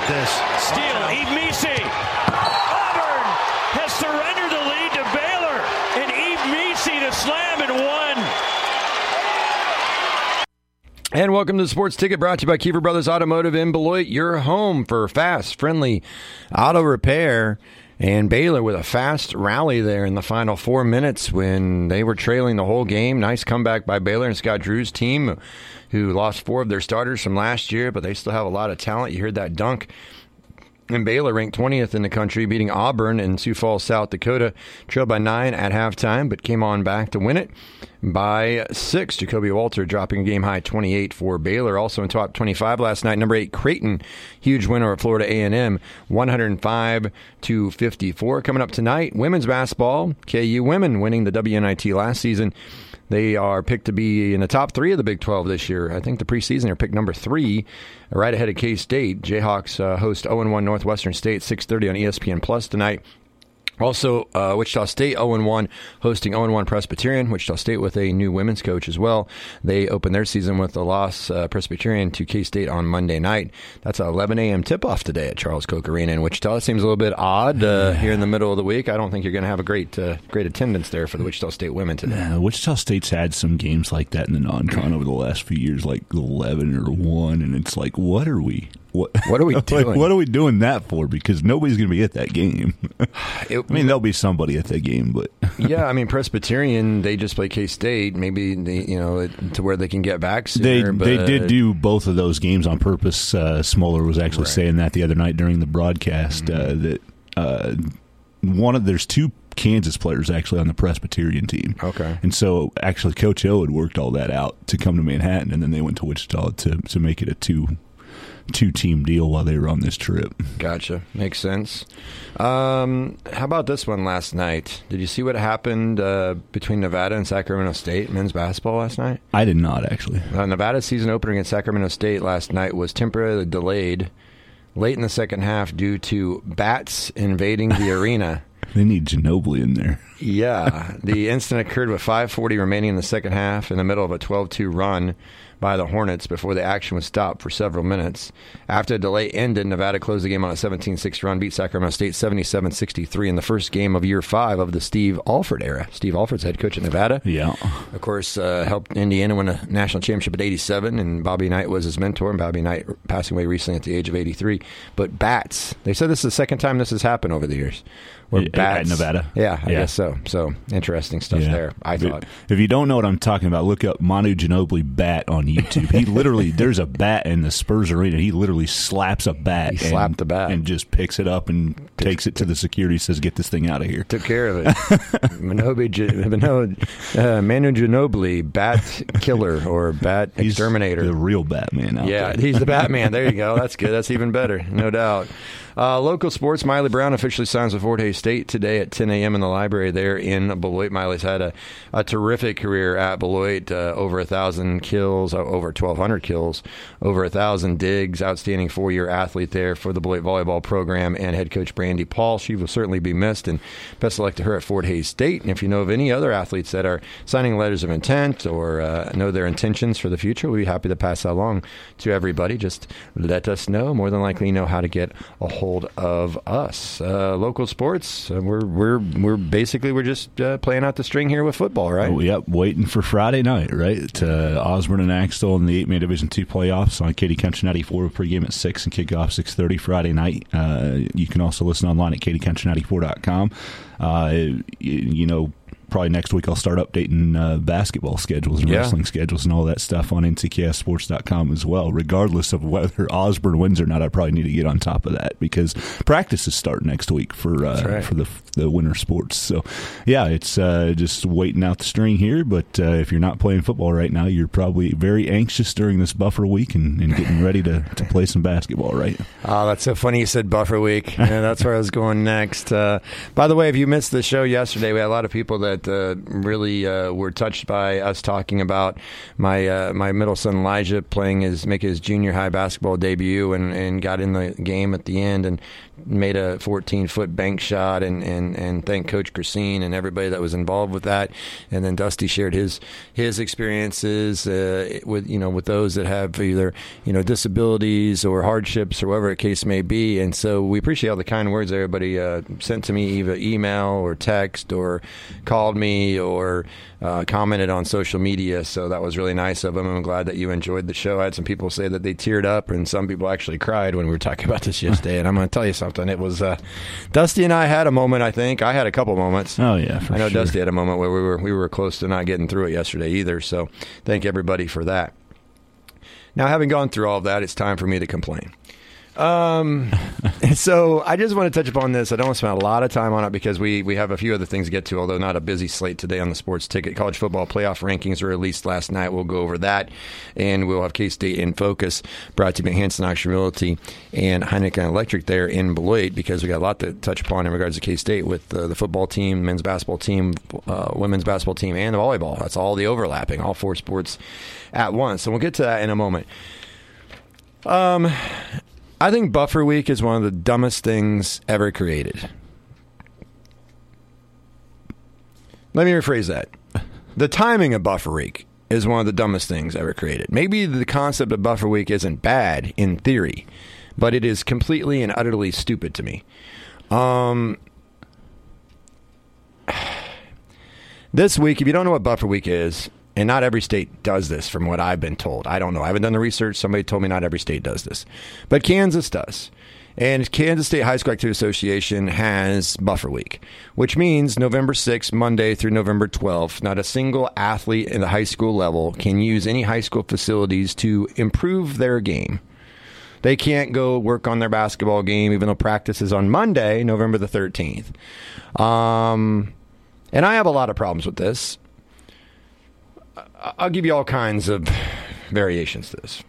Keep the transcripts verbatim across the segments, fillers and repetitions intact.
at this. Steele, Eve Meese. Auburn has surrendered the lead to Baylor. And Eve Meese to slam and one. And welcome to the Sports Ticket, brought to you by Kiefer Brothers Automotive in Beloit, your home for fast, friendly auto repair. And Baylor with a fast rally there in the final four minutes when they were trailing the whole game. Nice comeback by Baylor and Scott Drew's team, who lost four of their starters from last year, but they still have a lot of talent. You heard that dunk. And Baylor ranked twentieth in the country, beating Auburn in Sioux Falls, South Dakota. Trailed by nine at halftime, but came on back to win it by six. Jacoby Walter dropping a game-high twenty-eight for Baylor. Also in top twenty-five last night, number eight, Creighton. Huge winner at Florida A and M, one hundred five to fifty-four. Coming up tonight, women's basketball. K U women winning the W N I T last season. They are picked to be in the top three of the Big twelve this year. I think the preseason they're picked number three, right ahead of K-State. Jayhawks uh, host oh and one Northwestern State, six thirty on E S P N Plus tonight. Also, uh, Wichita State oh and one hosting oh and one Presbyterian. Wichita State with a new women's coach as well. They open their season with a loss, uh, Presbyterian to K-State on Monday night. That's an eleven a.m. tip-off today at Charles Koch Arena in Wichita. It seems a little bit odd uh, here in the middle of the week. I don't think you're going to have a great uh, great attendance there for the Wichita State women today. Yeah, Wichita State's had some games like that in the non-con over the last few years, like eleven or one, and it's like, what are we? What, what are we doing? Like, what are we doing that for? Because nobody's going to be at that game. It, I mean, there'll be somebody at that game, but yeah, I mean, Presbyterian, they just play K-State. Maybe they, you know, to where they can get back sooner. They but they did do both of those games on purpose. Uh, Smoller was actually right. saying that the other night during the broadcast. Mm-hmm. uh, that uh, one of there's two Kansas players actually on the Presbyterian team. Okay. And so actually Coach O had worked all that out to come to Manhattan, and then they went to Wichita to to make it a two. two-team deal while they were on this trip. Gotcha. Makes sense. Um, how about this one last night? Did you see what happened uh, between Nevada and Sacramento State men's basketball last night? I did not, actually. Uh, Nevada's season opener against Sacramento State last night was temporarily delayed late in the second half due to bats invading the arena. They need Ginobili in there. Yeah. The incident occurred with five forty remaining in the second half in the middle of a twelve two run by the Hornets before the action was stopped for several minutes. After the delay ended, Nevada closed the game on a seventeen six run, beat Sacramento State seventy-seven sixty-three in the first game of year five of the Steve Alford era. Steve Alford's head coach at Nevada. Yeah. Of course, uh, helped Indiana win a national championship at eighty-seven, and Bobby Knight was his mentor, and Bobby Knight passing away recently at the age of eighty-three. But bats, they said this is the second time this has happened over the years. Where yeah, bats, at Nevada. Yeah, I yeah. guess so. So, interesting stuff yeah. there, I thought. If, if you don't know what I'm talking about, look up Manu Ginobili bat on YouTube. He literally, there's a bat in the Spurs arena. He literally slaps a bat. He and, slapped the bat. And just picks it up and Picks, takes it to the security, says, get this thing out of here. Took care of it. Manobi, uh, Manu Ginobili, bat killer or bat he's exterminator. The real Batman out yeah, there. he's the Batman. There you go. That's good. That's even better, no doubt. Uh, local sports, Miley Brown officially signs with Fort Hays State today at ten a.m. in the library there in Beloit. Miley's had a, a terrific career at Beloit, uh, over one thousand kills, over twelve hundred kills, over one thousand digs, outstanding four-year athlete there for the Beloit volleyball program, and head coach Brandy Paul. She will certainly be missed, and best of luck to her at Fort Hays State. And if you know of any other athletes that are signing letters of intent or uh, know their intentions for the future, we'll be happy to pass that along to everybody. Just let us know. More than likely, you know how to get a hold of us. Uh, local sports, uh, we're we're we're basically we're just uh, playing out the string here with football, right? Oh, yep, waiting for Friday night, right? Uh, Osborne and Axtell in the eight-man Division two playoffs on Katy Country ninety-four pregame at six and kickoff six thirty Friday night. Uh, you can also listen online at katy country ninety-four dot com. Uh, you, you know. Probably next week I'll start updating uh, basketball schedules and yeah. wrestling schedules and all that stuff on N C K S sports dot com as well. Regardless of whether Osborne wins or not, I probably need to get on top of that because practices start next week for uh, right. for the the winter sports. So, yeah, it's uh, just waiting out the string here. But uh, if you're not playing football right now, you're probably very anxious during this buffer week and, and getting ready to, to play some basketball, right? Oh, that's so funny you said buffer week. Yeah, that's where I was going next. Uh, by the way, if you missed the show yesterday, we had a lot of people that that uh, really uh, were touched by us talking about my uh, my middle son Elijah playing his make his junior high basketball debut and, and got in the game at the end and made a fourteen foot bank shot and, and, and thank Coach Christine and everybody that was involved with that. And then Dusty shared his his experiences uh, with you know with those that have either you know disabilities or hardships or whatever the case may be. And so we appreciate all the kind words everybody uh, sent to me, either email or text or called me or uh, commented on social media. So that was really nice of them. I'm glad that you enjoyed the show. I had some people say that they teared up, and some people actually cried when we were talking about this yesterday. And I'm going to tell you something. It was uh, Dusty and I had a moment. I think I had a couple moments. Oh yeah, for I know sure. Dusty had a moment where we were we were close to not getting through it yesterday either. So thank everybody for that. Now, having gone through all of that, it's time for me to complain. Um, so I just want to touch upon this. I don't want to spend a lot of time on it because we, we have a few other things to get to, although not a busy slate today on the Sports Ticket. College football playoff rankings were released last night. We'll go over that, and we'll have K-State in focus, brought to you by Hanson Auction Realty and Heineken Electric there in Beloit, because we got a lot to touch upon in regards to K-State with uh, the football team, men's basketball team, uh, women's basketball team, and the volleyball. That's all the overlapping, all four sports at once. So we'll get to that in a moment. Um... I think Buffer Week is one of the dumbest things ever created. Let me rephrase that. The timing of Buffer Week is one of the dumbest things ever created. Maybe the concept of Buffer Week isn't bad in theory, but it is completely and utterly stupid to me. Um, this week, if you don't know what Buffer Week is, and not every state does this from what I've been told. I don't know. I haven't done the research. Somebody told me not every state does this. But Kansas does. And Kansas State High School Activity Association has Buffer Week, which means November sixth, Monday through November twelfth, not a single athlete in the high school level can use any high school facilities to improve their game. They can't go work on their basketball game, even though practice is on Monday, November the thirteenth. Um, and I have a lot of problems with this. I'll give you all kinds of variations to this.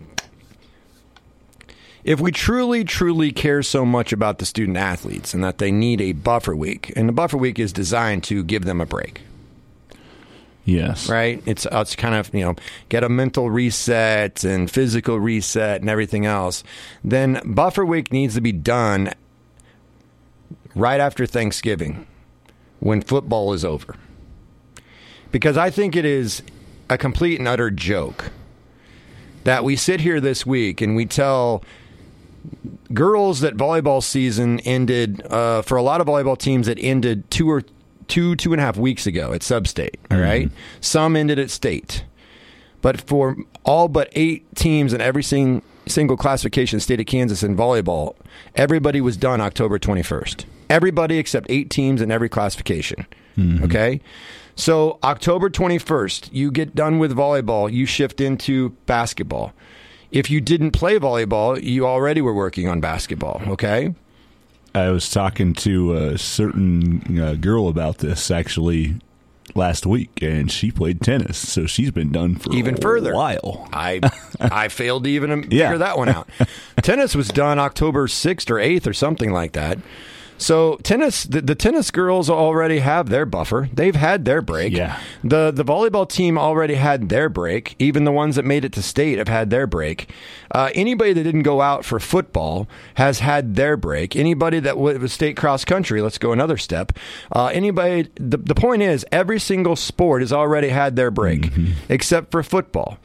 If we truly, truly care so much about the student athletes and that they need a buffer week, and the buffer week is designed to give them a break. Yes. Right? It's it's kind of, you know, get a mental reset and physical reset and everything else. Then buffer week needs to be done right after Thanksgiving when football is over. Because I think it is a complete and utter joke that we sit here this week and we tell girls that volleyball season ended, uh, for a lot of volleyball teams, it ended two or two, two and a half weeks ago at sub-state, all right? Mm-hmm. Some ended at state. But for all but eight teams in every sing, single classification, state of Kansas in volleyball, everybody was done October twenty-first. Everybody except eight teams in every classification, mm-hmm. okay? So October twenty-first, you get done with volleyball, you shift into basketball. If you didn't play volleyball, you already were working on basketball, okay? I was talking to a certain uh, girl about this actually last week, and she played tennis, so she's been done for even a further. while. I I failed to even yeah. figure that one out. Tennis was done October sixth or eighth or something like that. So tennis, the, the tennis girls already have their buffer. They've had their break. Yeah. The the volleyball team already had their break. Even the ones that made it to state have had their break. Uh, anybody that didn't go out for football has had their break. Anybody that was state cross country, let's go another step. Uh, anybody. The, the point is, every single sport has already had their break, mm-hmm. except for football.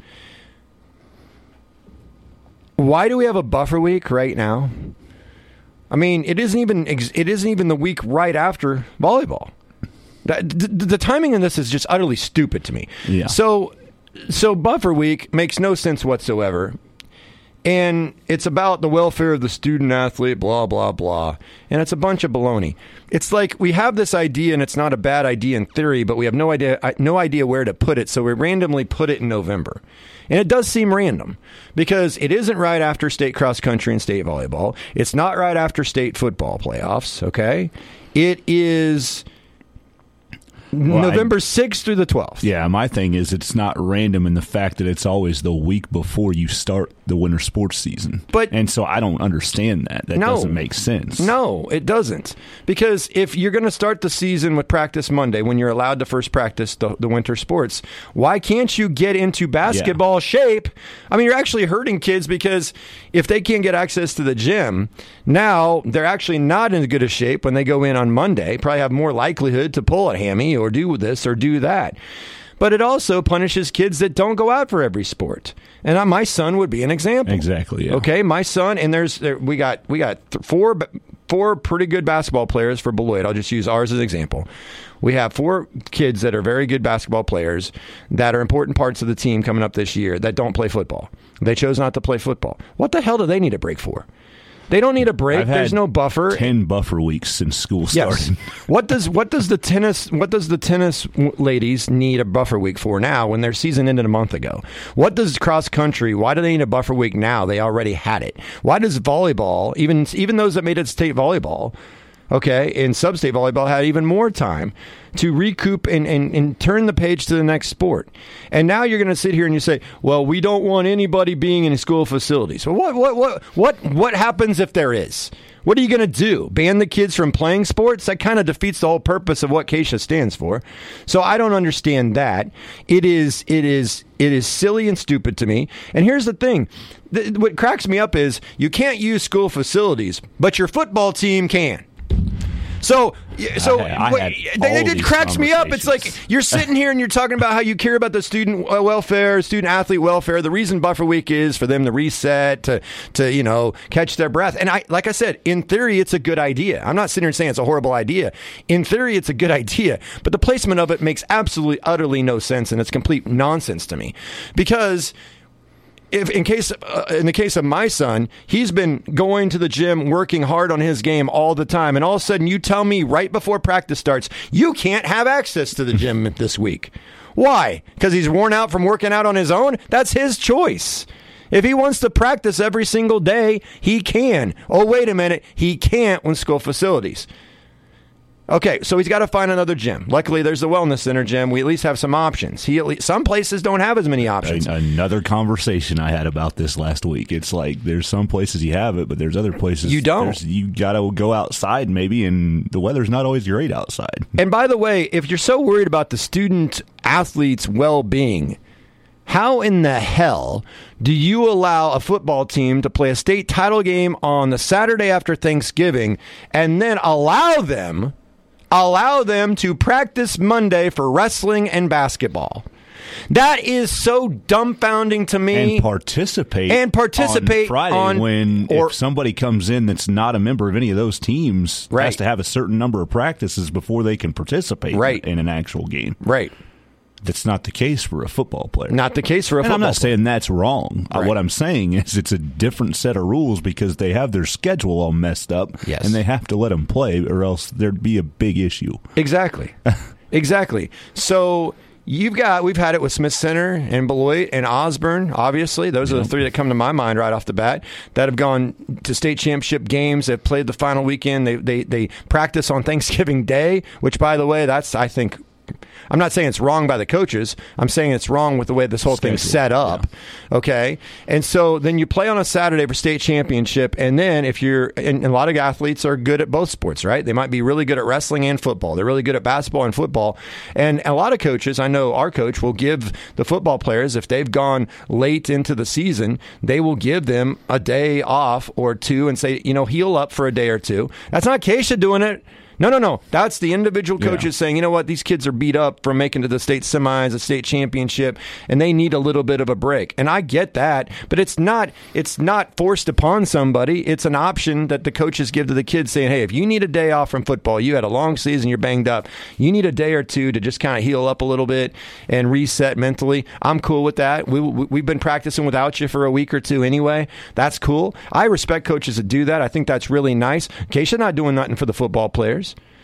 Why do we have a buffer week right now? I mean, it isn't even it isn't even the week right after volleyball. The, the, the timing in this is just utterly stupid to me. Yeah. So, so buffer week makes no sense whatsoever, and it's about the welfare of the student athlete. Blah blah blah, and it's a bunch of baloney. It's like we have this idea, and it's not a bad idea in theory, but we have no idea no idea where to put it. So we randomly put it in November. And it does seem random because it isn't right after state cross country and state volleyball. It's not right after state football playoffs, okay? It is Well, November I, sixth through the twelfth. Yeah, my thing is it's not random in the fact that it's always the week before you start the winter sports season. But and so I don't understand that. That no, doesn't make sense. No, it doesn't. Because if you're going to start the season with practice Monday, when you're allowed to first practice the, the winter sports, why can't you get into basketball yeah. shape? I mean, you're actually hurting kids because if they can't get access to the gym, now they're actually not in as good a shape when they go in on Monday. Probably have more likelihood to pull a hammy or do this or do that. But it also punishes kids that don't go out for every sport. And I, my son would be an example. Exactly. Yeah. Okay, my son, and there's there, we got we got th- four four pretty good basketball players for Beloit. I'll just use ours as an example. We have four kids that are very good basketball players that are important parts of the team coming up this year that don't play football. They chose not to play football. What the hell do they need a break for? They don't need a break. I've There's had no buffer. Ten buffer weeks since school started. Yes. what does what does the tennis what does the tennis ladies need a buffer week for now when their season ended a month ago? What does cross country? Why do they need a buffer week now? They already had it. Why does volleyball, even even those that made it state volleyball, okay, in sub-state volleyball, had even more time to recoup and, and, and turn the page to the next sport. And now you're going to sit here and you say, well, we don't want anybody being in school facilities. Well, what what what what what happens if there is? What are you going to do? Ban the kids from playing sports? That kind of defeats the whole purpose of what Keisha stands for. So I don't understand that. It is it is it is silly and stupid to me. And here's the thing. Th- what cracks me up is you can't use school facilities, but your football team can. So, so I, I what, they, it cracks me up. It's like you're sitting here and you're talking about how you care about the student welfare, student athlete welfare. The reason buffer week is for them to reset, to, to you know, catch their breath. And I, like I said, in theory, it's a good idea. I'm not sitting here saying it's a horrible idea. In theory, it's a good idea. But the placement of it makes absolutely, utterly no sense, and it's complete nonsense to me because. If in case uh, in the case of my son, he's been going to the gym, working hard on his game all the time, and all of a sudden you tell me right before practice starts, you can't have access to the gym this week. Why? Because he's worn out from working out on his own? That's his choice. If he wants to practice every single day, he can. Oh, wait a minute. He can't when school facilities. Okay, so he's got to find another gym. Luckily, there's the wellness center gym. We at least have some options. He at least, some places don't have as many options. Another conversation I had about this last week. It's like there's some places you have it, but there's other places you don't. You got to go outside maybe, and the weather's not always great outside. And by the way, if you're so worried about the student athlete's well-being, how in the hell do you allow a football team to play a state title game on the Saturday after Thanksgiving and then allow them allow them to practice Monday for wrestling and basketball? That is so dumbfounding to me. And participate and participate on Friday on, when or, if somebody comes in that's not a member of any of those teams, right. has to have a certain number of practices before they can participate right. in an actual game. Right. That's not the case for a football player. Not the case for a and football player. I'm not player. saying that's wrong. Right. Uh, what I'm saying is it's a different set of rules because they have their schedule all messed up, yes. and they have to let them play or else there'd be a big issue. Exactly. Exactly. So you've got, we've had it with Smith Center and Beloit and Osborne, obviously. Those are the three that come to my mind right off the bat that have gone to state championship games. They've played the final weekend. They, they, they practice on Thanksgiving Day, which, by the way, that's, I think, I'm not saying it's wrong by the coaches. I'm saying it's wrong with the way this whole Schedule. thing's set up. Yeah. Okay. And so then you play on a Saturday for state championship. And then if you're, and a lot of athletes are good at both sports, right? They might be really good at wrestling and football. They're really good at basketball and football. And a lot of coaches, I know our coach will give the football players, if they've gone late into the season, they will give them a day off or two and say, you know, heal up for a day or two. That's not Keisha doing it. No, no, no. That's the individual coaches yeah. saying, you know what, these kids are beat up from making to the state semis, the state championship, and they need a little bit of a break. And I get that, but it's not it's not forced upon somebody. It's an option that the coaches give to the kids saying, hey, if you need a day off from football, you had a long season, you're banged up, you need a day or two to just kind of heal up a little bit and reset mentally. I'm cool with that. We, we, we've been practicing without you for a week or two anyway. That's cool. I respect coaches that do that. I think that's really nice. Keisha's not doing nothing for the football players.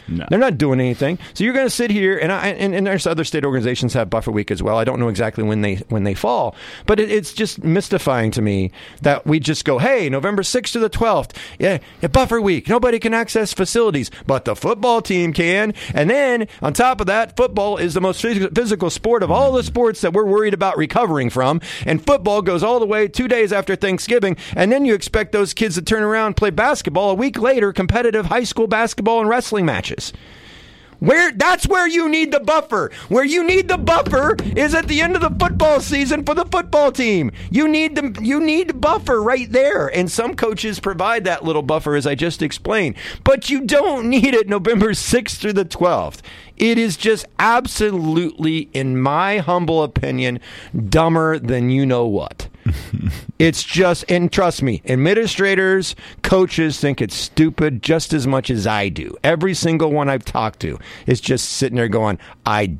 No. They're not doing anything. So you're going to sit here, and, I, and and there's other state organizations have buffer week as well. I don't know exactly when they when they fall, but it, it's just mystifying to me that we just go, hey, November sixth to the twelfth, yeah, yeah, buffer week. Nobody can access facilities, but the football team can. And then on top of that, football is the most phys- physical sport of all the sports that we're worried about recovering from. And football goes all the way two days after Thanksgiving, and then you expect those kids to turn around and play basketball a week later, competitive high school basketball and wrestling matches. Where that's where you need the buffer. Where you need the buffer is at the end of the football season for the football team. You need the you need the buffer right there, and some coaches provide that little buffer, as I just explained. But you don't need it November sixth through the twelfth. It is just absolutely, in my humble opinion, dumber than you know what. It's just, and trust me, administrators, coaches think it's stupid just as much as I do. Every single one I've talked to is just sitting there going, I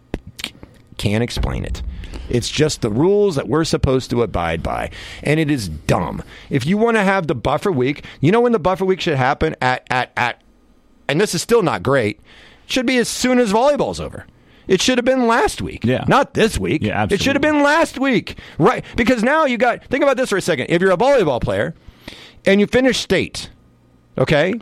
can't explain it. It's just the rules that we're supposed to abide by, and it is dumb. If you want to have the buffer week, you know when the buffer week should happen? At, at, at, and this is still not great, should be as soon as volleyball's over. It should have been last week. Yeah. Not this week. Yeah, absolutely. It should have been last week. Right. Because now you got, think about this for a second. If you're a volleyball player and you finish state, okay,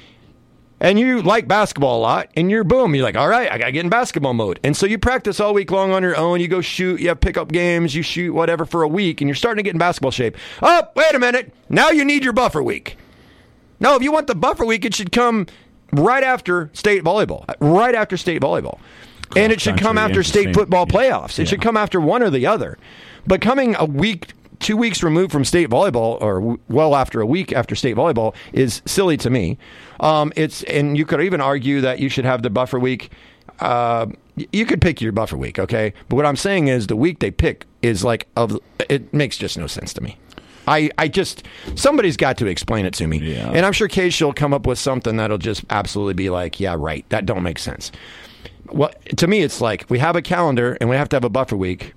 and you like basketball a lot, and you're boom, you're like, all right, I got to get in basketball mode. And so you practice all week long on your own. You go shoot, you have pickup games, you shoot whatever for a week, and you're starting to get in basketball shape. Oh, wait a minute. Now you need your buffer week. No, if you want the buffer week, it should come right after state volleyball. Right after state volleyball. And it should come after state football playoffs. It should come after one or the other. But coming a week, two weeks removed from state volleyball, or well after a week after state volleyball, is silly to me. Um, it's and you could even argue that you should have the buffer week. Uh, you could pick your buffer week, okay? But what I'm saying is the week they pick is like of it makes just no sense to me. I, I just, somebody's got to explain it to me. Yeah. And I'm sure Case will come up with something that'll just absolutely be like, yeah, right, that don't make sense. Well, to me, it's like we have a calendar and we have to have a buffer week.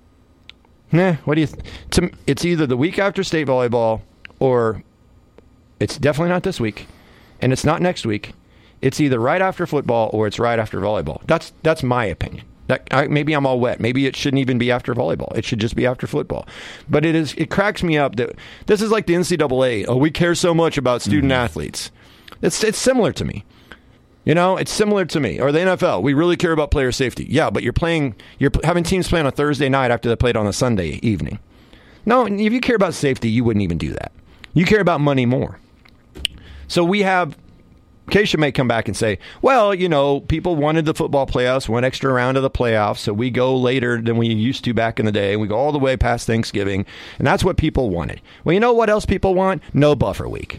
Nah, what do you? Th- to, it's either the week after state volleyball, or it's definitely not this week, and it's not next week. It's either right after football or it's right after volleyball. That's that's my opinion. That I, maybe I'm all wet. Maybe it shouldn't even be after volleyball. It should just be after football. But it is. It cracks me up that this is like the N C double A. Oh, we care so much about student mm-hmm. athletes. It's it's similar to me. You know, it's similar to me. Or the N F L. We really care about player safety. Yeah, but you're playing. You're having teams play on a Thursday night after they played on a Sunday evening. No, if you care about safety, you wouldn't even do that. You care about money more. So we have. Keisha may come back and say, well, you know, people wanted the football playoffs, one extra round of the playoffs, so we go later than we used to back in the day. We go all the way past Thanksgiving, and that's what people wanted. Well, you know what else people want? No buffer week.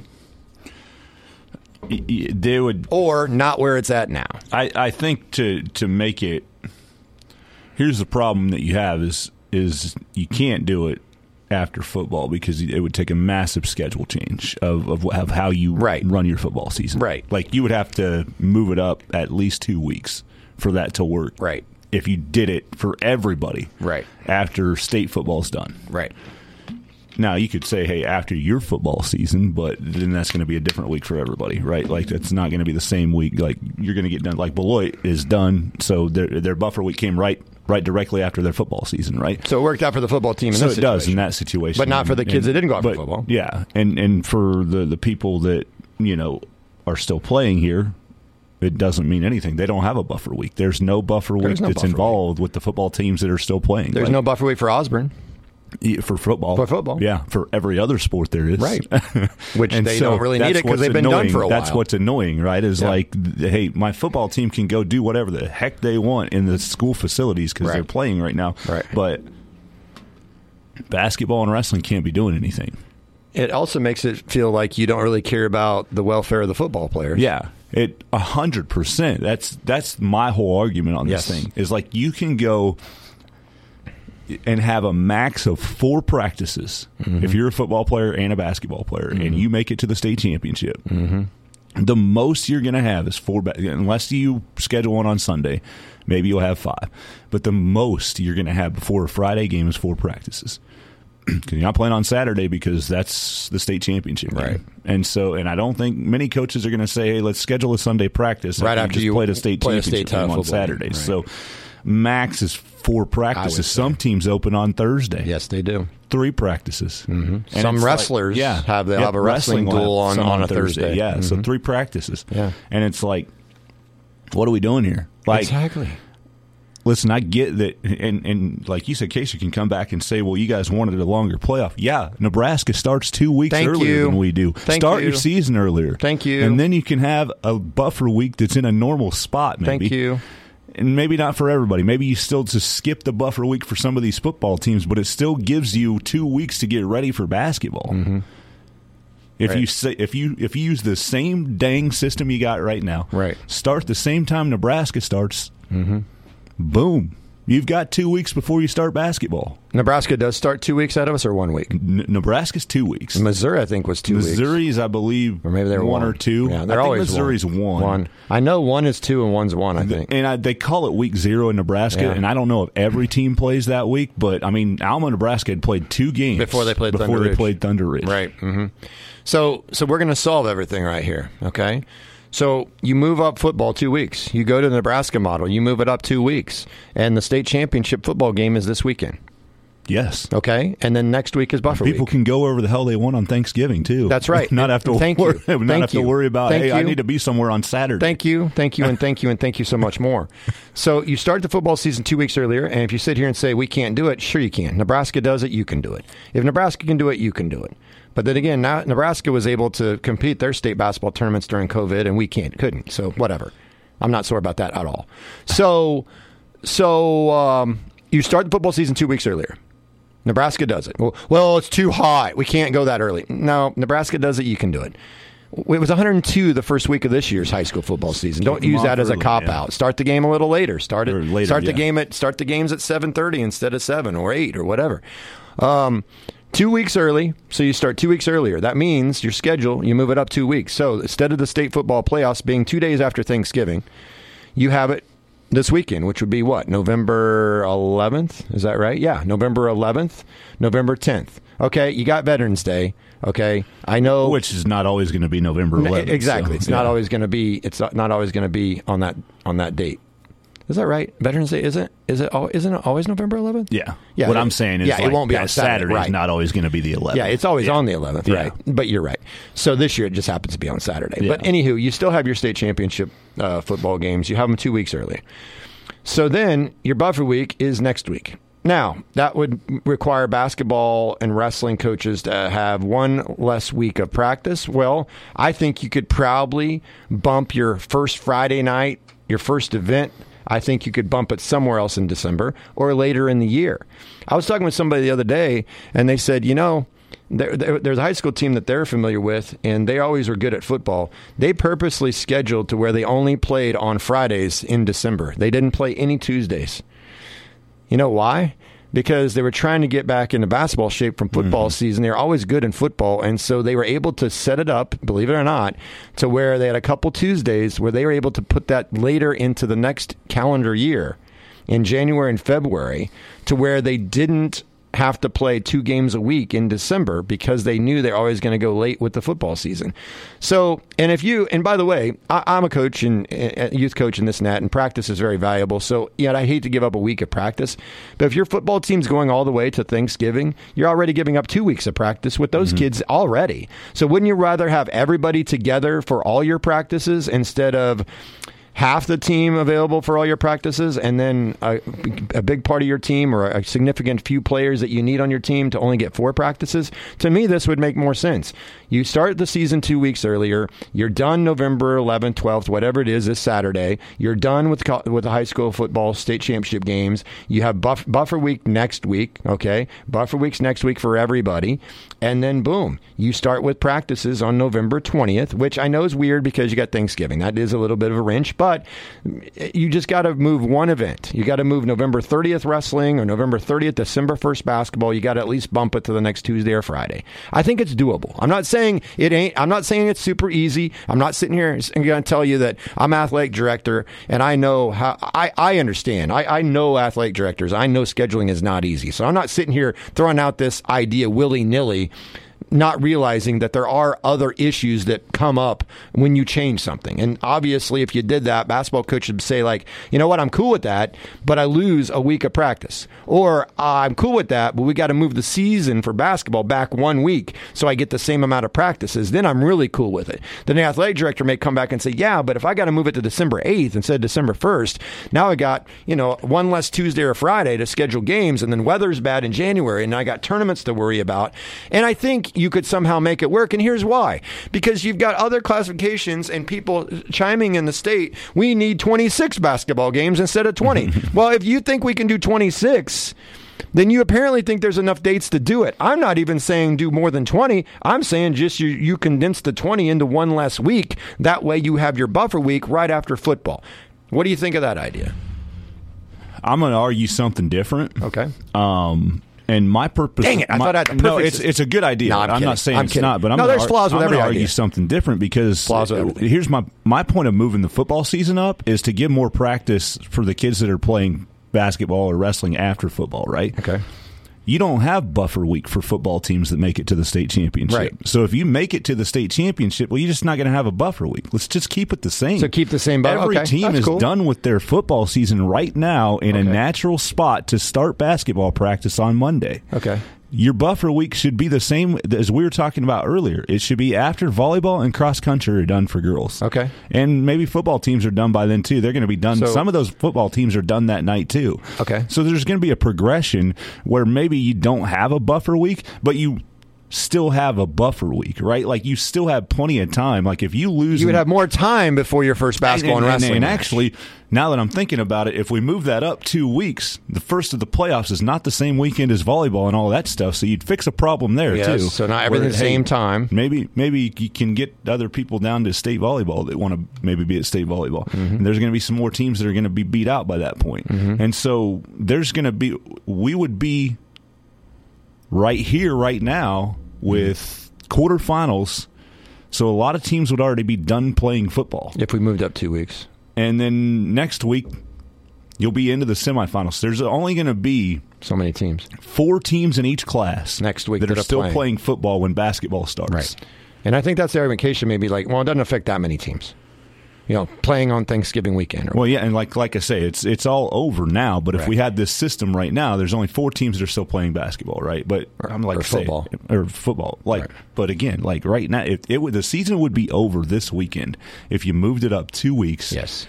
They would, or not where it's at now. I, I think to to make it, here's the problem that you have is is you can't do it after football because it would take a massive schedule change of, of, of how you right. run your football season. Right. Like you would have to move it up at least two weeks for that to work. Right. If you did it for everybody. Right. After state football's done. Right. Now, you could say, hey, after your football season, but then that's going to be a different week for everybody, right? Like, it's not going to be the same week. Like, you're going to get done. Like, Beloit is done, so their their buffer week came right right directly after their football season, right? So it worked out for the football team in so this it situation. does in that situation. But not for the kids and, that didn't go out but, for football. Yeah, and, and for the, the people that, you know, are still playing here, it doesn't mean anything. They don't have a buffer week. There's no buffer week There's no that's buffer involved week. with the football teams that are still playing. There's like, no buffer week for Osborne. For football. For football. Yeah, for every other sport there is. Right. Which and they so don't really need it because they've been annoying. done for a That's while. what's annoying, right? Is yeah. like, hey, my football team can go do whatever the heck they want in the school facilities because right. they're playing right now. Right. But basketball and wrestling can't be doing anything. It also makes it feel like you don't really care about the welfare of the football players. Yeah. It a hundred percent. That's that's my whole argument on this yes. thing. Is like you can go and have a max of four practices mm-hmm. if you're a football player and a basketball player, mm-hmm. and you make it to the state championship. Mm-hmm. The most you're going to have is four, ba- unless you schedule one on Sunday, maybe you'll have five. But the most you're going to have before a Friday game is four practices. You're not playing on Saturday because that's the state championship game. Right. And so, and I don't think many coaches are going to say, hey, let's schedule a Sunday practice right after you just you played a state play a championship state game on Saturday. Right. So max is four practices. Some teams open on Thursday. Yes, they do. Three practices. Mm-hmm. Some wrestlers like, yeah, have, they yep, have a wrestling, wrestling duel on, on, on a Thursday. Thursday. Yeah, mm-hmm. so three practices. Yeah. And it's like, what are we doing here? Like, exactly. Listen, I get that, and, and like you said, Casey can come back and say, well, you guys wanted a longer playoff. Yeah, Nebraska starts two weeks Thank earlier you. than we do. Thank Start you. your season earlier. Thank you. And then you can have a buffer week that's in a normal spot, maybe. Thank you. And maybe not for everybody. Maybe you still just skip the buffer week for some of these football teams, but it still gives you two weeks to get ready for basketball. Mm-hmm. If right. you say if you if you use the same dang system you got right now, right. start the same time Nebraska starts, mm-hmm. boom. You've got two weeks before you start basketball. Nebraska does start two weeks out of us, or one week? N- Nebraska's two weeks. Missouri, I think, was two Missouri's, weeks. Missouri's, I believe, or maybe they're one, one or two. Yeah, they're I think always Missouri's one. one. one. I know one is two and one's one, I think. And I, they call it week zero in Nebraska, yeah. and I don't know if every team plays that week, but, I mean, Alma, Nebraska had played two games before they played before Thunder they Ridge. played Thunder Ridge. Right. Mm-hmm. So, so we're going to solve everything right here, okay? So you move up football two weeks. You go to the Nebraska model. You move it up two weeks. And the state championship football game is this weekend. Yes. Okay? And then next week is buffer People week. can go wherever the hell they want on Thanksgiving, too. That's right. not have to, Thank worry, you. not Thank have to you. worry about, Thank hey, you. I need to be somewhere on Saturday. Thank you. Thank you. And thank you. And thank you. And thank you so much more. So you start the football season two weeks earlier. And if you sit here and say, we can't do it, sure you can. Nebraska does it. You can do it. If Nebraska can do it, you can do it. But then again, now Nebraska was able to compete their state basketball tournaments during COVID, and we can't, couldn't. So whatever. I'm not sore about that at all. So, so um, you start the football season two weeks earlier. Nebraska does it. Well, well, it's too hot. We can't go that early. No, Nebraska does it. You can do it. It was one hundred two the first week of this year's high school football season. Don't use that as a cop out. Start the game a little later. Start it. Later, start the yeah. game at start the games at seven thirty instead of seven or eight or whatever. Um, Two weeks early, so you start two weeks earlier. That means your schedule, you move it up two weeks. So instead of the state football playoffs being two days after Thanksgiving, you have it this weekend, which would be what? November eleventh? Is that right? Yeah, November eleventh, November tenth. Okay, you got Veterans Day. Okay, I know. Which is not always going to be November eleventh. Exactly. So, it's yeah. not always going to be. It's not always going to be on that on that date. Is that right? Veterans Day isn't is it? Isn't it always November eleventh? Yeah. Yeah. What it, I'm saying is, yeah, like, it won't be that on Saturday. Saturday's Right. not always going to be the eleventh. Yeah, it's always yeah. on the eleventh, right? Yeah. But you're right. So this year it just happens to be on Saturday. Yeah. But anywho, you still have your state championship uh, football games. You have them two weeks early. So then your buffer week is next week. Now, that would require basketball and wrestling coaches to have one less week of practice. Well, I think you could probably bump your first Friday night, your first event. I think you could bump it somewhere else in December or later in the year. I was talking with somebody the other day, and they said, you know, there, there, there's a high school team that they're familiar with, and they always were good at football. They purposely scheduled to where they only played on Fridays in December. They didn't play any Tuesdays. You know why? Because they were trying to get back into basketball shape from football mm-hmm. season. They're always good in football, and so they were able to set it up, believe it or not, to where they had a couple Tuesdays where they were able to put that later into the next calendar year in January and February to where they didn't have to play two games a week in December because they knew they're always going to go late with the football season. So, and if you, and by the way, I, I'm a coach and a youth coach in this and that, and practice is very valuable. So, yeah, I hate to give up a week of practice, but if your football team's going all the way to Thanksgiving, you're already giving up two weeks of practice with those mm-hmm. kids already. So wouldn't you rather have everybody together for all your practices instead of half the team available for all your practices and then a, a big part of your team or a significant few players that you need on your team to only get four practices? To me, this would make more sense. You start the season two weeks earlier. You're done November eleventh, twelfth, whatever it is, this Saturday. You're done with with the high school football state championship games. You have buff, buffer week next week, okay? Buffer weeks next week for everybody. And then, boom, you start with practices on November twentieth, which I know is weird because you got Thanksgiving. That is a little bit of a wrench, but But you just got to move one event. You got to move November thirtieth wrestling or November thirtieth, December first basketball. You got to at least bump it to the next Tuesday or Friday. I think it's doable. I'm not saying it ain't. I'm not saying it's super easy. I'm not sitting here and going to tell you that I'm athletic director and I know how. I, I understand. I, I know athletic directors. I know scheduling is not easy. So I'm not sitting here throwing out this idea willy-nilly, not realizing that there are other issues that come up when you change something. And obviously, if you did that, basketball coaches would say, like, you know what, I'm cool with that, but I lose a week of practice. Or uh, I'm cool with that, but we got to move the season for basketball back one week so I get the same amount of practices. Then I'm really cool with it. Then the athletic director may come back and say, yeah, but if I got to move it to December eighth instead of December first, now I got, you know, one less Tuesday or Friday to schedule games, and then weather's bad in January, and I got tournaments to worry about. And I think you could somehow make it work. And here's why. Because you've got other classifications and people chiming in the state, we need twenty-six basketball games instead of twenty. Well, if you think we can do twenty-six, then you apparently think there's enough dates to do it. I'm not even saying do more than twenty. I'm saying just you, you condense the twenty into one less week. That way you have your buffer week right after football. What do you think of that idea? I'm going to argue something different. Okay. Um, And my purpose. Dang it! I my, thought I had the perfect no. It's system. it's a good idea. No, I'm, I'm not saying I'm it's kidding. not, but I'm no. gonna There's ar- flaws with I'm every gonna idea. argue something different because Flaws with everything. here's my my point of moving the football season up is to give more practice for the kids that are playing basketball or wrestling after football. Right. Okay. You don't have buffer week for football teams that make it to the state championship. Right. So if you make it to the state championship, well, you're just not going to have a buffer week. Let's just keep it the same. So keep the same buffer. Every Okay, team that's is cool. done with their football season right now in Okay. a natural spot to start basketball practice on Monday. Okay. Your buffer week should be the same as we were talking about earlier. It should be after volleyball and cross country are done for girls. Okay. And maybe football teams are done by then, too. They're going to be done. So- Some of those football teams are done that night, too. Okay. So there's going to be a progression where maybe you don't have a buffer week, but you still have a buffer week, right? Like you still have plenty of time. Like if you lose... You would an- have more time before your first basketball and, and, wrestling and match. actually, now that I'm thinking about it, if we move that up two weeks, the first of the playoffs is not the same weekend as volleyball and all that stuff. So you'd fix a problem there Yes, too. so not everything Where, at the same time. Maybe maybe you can get other people down to state volleyball that want to maybe be at state volleyball. Mm-hmm. And there's going to be some more teams that are going to be beat out by that point. Mm-hmm. And so there's going to be we would be right here right now with quarterfinals. So a lot of teams would already be done playing football. If we moved up two weeks. And then next week, you'll be into the semifinals. There's only going to be So many teams. four teams in each class Next week that, that are are still playing. playing football when basketball starts. Right. And I think that's the argumentation maybe like, well, it doesn't affect that many teams. You know, playing on Thanksgiving weekend. Or Well, yeah, and like like I say, it's it's all over now. But if Right. we had this system right now, there's only four teams that are still playing basketball, right? But Or- I'm like or I say, football. or football. Like, Right. but again, like right now, if it would the season would be over this weekend if you moved it up two weeks. Yes.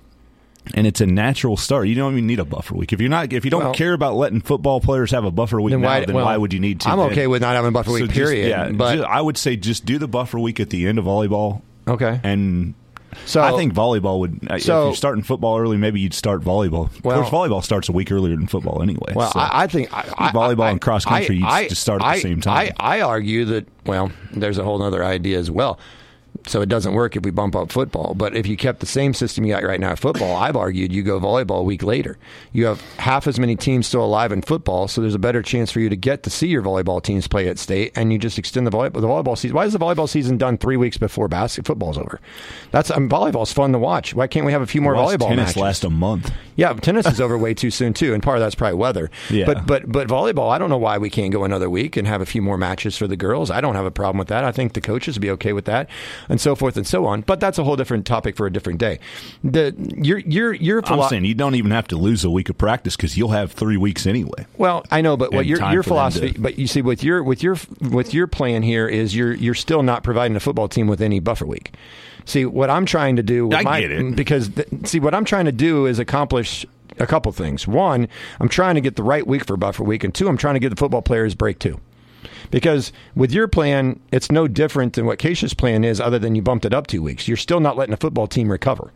And it's a natural start. You don't even need a buffer week. If you're not, if you don't Well- care about letting football players have a buffer week Then now, why- then well, why would you need to? I'm then? okay with not having a buffer week, So just- period. yeah, but just- I would say just do the buffer week at the end of volleyball. okay. And So I think volleyball would. So- if you're starting football early, maybe you'd start volleyball. Well- of course, volleyball starts a week earlier than football anyway. Well, so. I, I think I, I, volleyball I, and cross country, I, you just start at the I, same time. I, I argue that, well, there's a whole other idea as well. So it doesn't work if we bump up football. But if you kept the same system you got right now at football, I've argued you go volleyball a week later. You have half as many teams still alive in football, so there's a better chance for you to get to see your volleyball teams play at state, and you just extend the volleyball, the volleyball season. Why is the volleyball season done three weeks before basketball football's over? That's I mean, volleyball's fun to watch. Why can't we have a few more Why does volleyball tennis matches? last a month. Yeah, tennis is over way too soon too, and part of that's probably weather. Yeah. But but but volleyball, I don't know why we can't go another week and have a few more matches for the girls. I don't have a problem with that. I think the coaches would be okay with that, and so forth and so on. But that's a whole different topic for a different day. The your your your I'm philo- saying you don't even have to lose a week of practice because you'll have three weeks anyway. Well, I know, but what And your time your for them philosophy, to- but you see, with your with your with your plan here is you're you're still not providing a football team with any buffer week. See, what I'm trying to do, with I my, get it. because th- see, what I'm trying to do is accomplish a couple things. One, I'm trying to get the right week for buffer week, and two, I'm trying to get the football players break too. Because with your plan, it's no different than what Keisha's plan is, other than you bumped it up two weeks. You're still not letting a football team recover.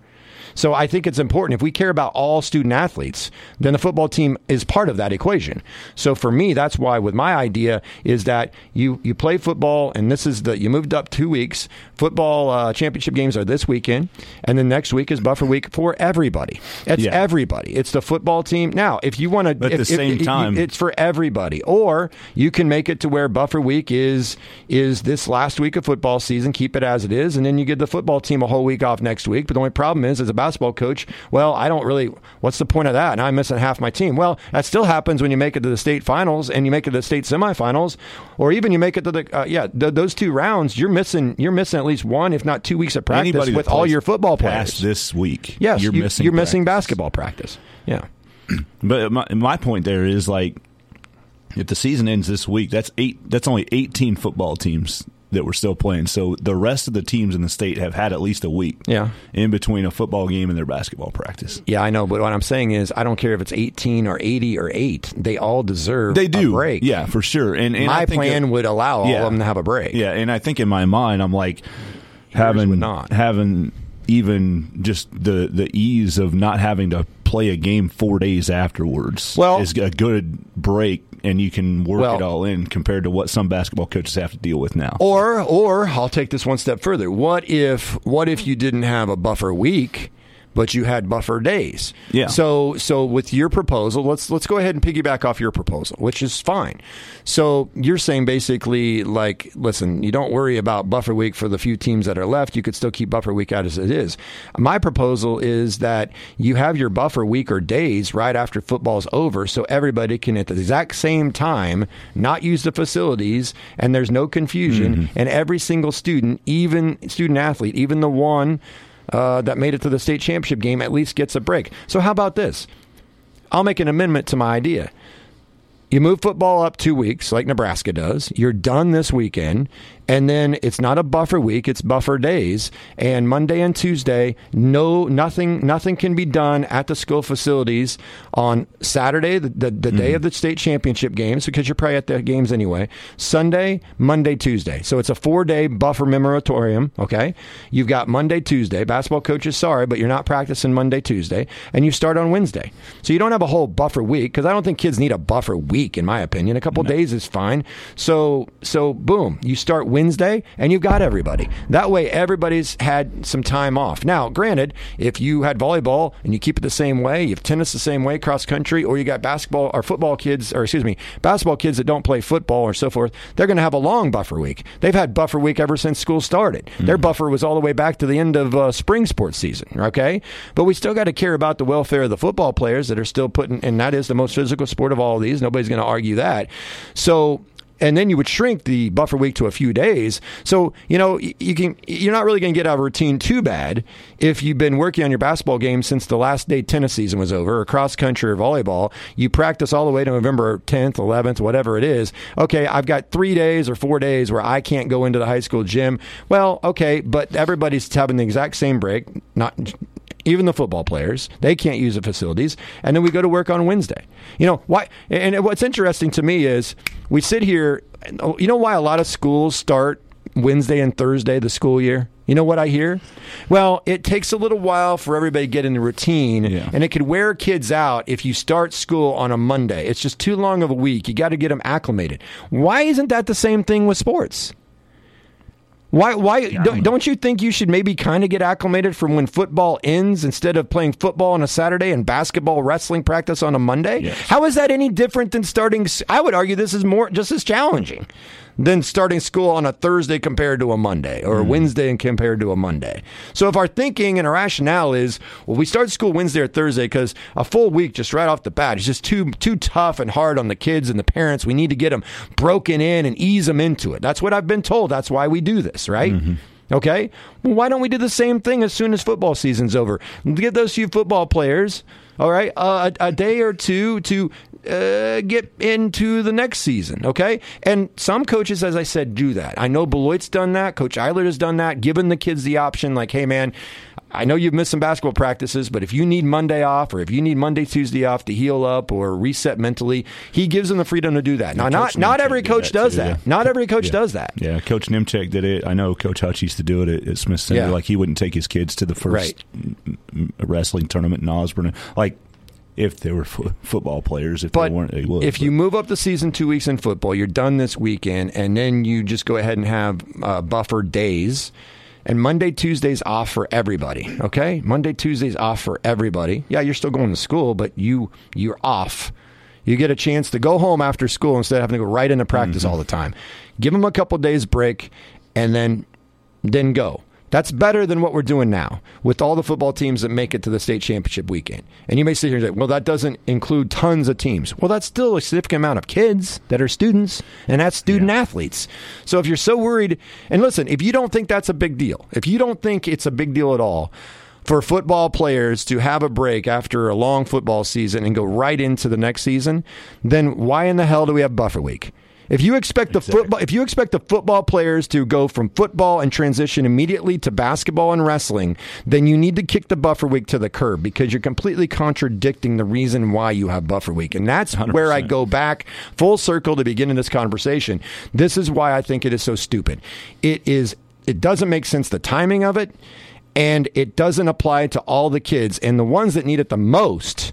So I think it's important. If we care about all student athletes, then the football team is part of that equation. So for me, that's why with my idea is that you, you play football, and this is the, you moved up two weeks. Football uh, championship games are this weekend, and then next week is buffer week for everybody. It's yeah. everybody. It's the football team. Now, if you want to, at the same if, time, it's for everybody. Or you can make it to where buffer week is is this last week of football season. Keep it as it is, and then you give the football team a whole week off next week. But the only problem is, as a basketball coach, well, I don't really. What's the point of that? Now I'm missing half my team. Well, that still happens when you make it to the state finals and you make it to the state semifinals, or even you make it to the uh, yeah th- those two rounds. You're missing. You're missing at least one, if not two weeks of practice Anybody with all your football players this week. Yes, you're you, missing. You're practice. missing basketball practice. Yeah. But my, my point there is, like, if the season ends this week, that's eight. That's only eighteen football teams that we're still playing. So the rest of the teams in the state have had at least a week yeah. in between a football game and their basketball practice. Yeah, I know. But what I'm saying is, I don't care if it's eighteen or eighty or eight. They all deserve they do. a break. Yeah, for sure. And, and my I think plan it, would allow all yeah, of them to have a break. Yeah, and I think in my mind, I'm like, Yours having would not. having even just the the ease of not having to play a game four days afterwards well, is a good break, and you can work well, it all in compared to what some basketball coaches have to deal with now. Or or I'll take this one step further. What if what if you didn't have a buffer week, but you had buffer days? Yeah. So so with your proposal, let's let's go ahead and piggyback off your proposal, which is fine. So you're saying basically, like, listen, you don't worry about buffer week for the few teams that are left. You could still keep buffer week out as it is. My proposal is that you have your buffer week or days right after football's over, so everybody can at the exact same time not use the facilities, and there's no confusion. Mm-hmm. And every single student, even student athlete, even the one Uh, that made it to the state championship game, at least gets a break. So how about this? I'll make an amendment to my idea. You move football up two weeks like Nebraska does. You're done this weekend. And then it's not a buffer week, it's buffer days. And Monday and Tuesday, no, nothing nothing can be done at the school facilities on Saturday, the, the, the mm-hmm. day of the state championship games, because you're probably at the games anyway. Sunday, Monday, Tuesday. So it's a four-day buffer moratorium, okay? You've got Monday, Tuesday. Basketball coaches, sorry, but you're not practicing Monday, Tuesday. And you start on Wednesday. So you don't have a whole buffer week, because I don't think kids need a buffer week, in my opinion. A couple no. days is fine. So, so boom, you start Wednesday. Wednesday, and you've got everybody. That way, everybody's had some time off. Now, granted, if you had volleyball and you keep it the same way, you have tennis the same way, cross country, or you got basketball or football kids, or excuse me, basketball kids that don't play football or so forth, they're going to have a long buffer week. They've had buffer week ever since school started. Mm-hmm. Their buffer was all the way back to the end of uh, spring sports season, okay? But we still got to care about the welfare of the football players that are still putting, and that is the most physical sport of all of these. Nobody's going to argue that. So, and then you would shrink the buffer week to a few days. So, you know, you can, you're not really going to get out of routine too bad if you've been working on your basketball game since the last day tennis season was over, or cross country or volleyball. You practice all the way to November tenth, eleventh, whatever it is. Okay, I've got three days or four days where I can't go into the high school gym. Well, okay, but everybody's having the exact same break. Not even the football players, they can't use the facilities, and then we go to work on Wednesday. You know why? And what's interesting to me is we sit here. You know why a lot of schools start Wednesday and Thursday the school year? You know what I hear? Well, it takes a little while for everybody to get in the routine, yeah. and it could wear kids out if you start school on a Monday. It's just too long of a week. You got to get them acclimated. Why isn't that the same thing with sports? Why? Why don't, don't you think you should maybe kind of get acclimated from when football ends instead of playing football on a Saturday and basketball, wrestling practice on a Monday? Yes. How is that any different than starting? I would argue this is more just as challenging than starting school on a Thursday compared to a Monday, or a mm. Wednesday and compared to a Monday. So if our thinking and our rationale is, well, we start school Wednesday or Thursday because a full week just right off the bat is just too too tough and hard on the kids and the parents. We need to get them broken in and ease them into it. That's what I've been told. That's why we do this, right? Mm-hmm. Okay? Well, why don't we do the same thing as soon as football season's over? Get those few football players, all right, uh, a, a day or two to uh, get into the next season, okay? And some coaches, as I said, do that. I know Beloit's done that. Coach Eilert has done that, given the kids the option, like, hey, man, I know you've missed some basketball practices, but if you need Monday off, or if you need Monday, Tuesday off to heal up or reset mentally, he gives them the freedom to do that. Now, not not every coach does that. Not every coach does that. Yeah, Coach Nemchek did it. I know Coach Hutch used to do it at, at Smith Center. Yeah. Like, he wouldn't take his kids to the first right. wrestling tournament in Osborne. Like, if they were fo- football players, if but they weren't, they would. If but. you move up the season two weeks in football, you're done this weekend, and then you just go ahead and have uh, buffer days. And Monday, Tuesday's off for everybody, okay? Monday, Tuesday's off for everybody. Yeah, you're still going to school, but you, you're off. You get a chance to go home after school instead of having to go right into practice mm-hmm. all the time. Give them a couple days break, and then then go. That's better than what we're doing now with all the football teams that make it to the state championship weekend. And you may sit here and say, well, that doesn't include tons of teams. Well, that's still a significant amount of kids that are students, and that's student yeah. athletes. So if you're so worried, and listen, if you don't think that's a big deal, if you don't think it's a big deal at all for football players to have a break after a long football season and go right into the next season, then why in the hell do we have buffer week? If you expect the exactly. football, if you expect the football players to go from football and transition immediately to basketball and wrestling, then you need to kick the buffer week to the curb because you're completely contradicting the reason why you have buffer week. And that's one hundred percent where I go back full circle to begin in this conversation. This is why I think it is so stupid. It is. It doesn't make sense, the timing of it, and it doesn't apply to all the kids. And the ones that need it the most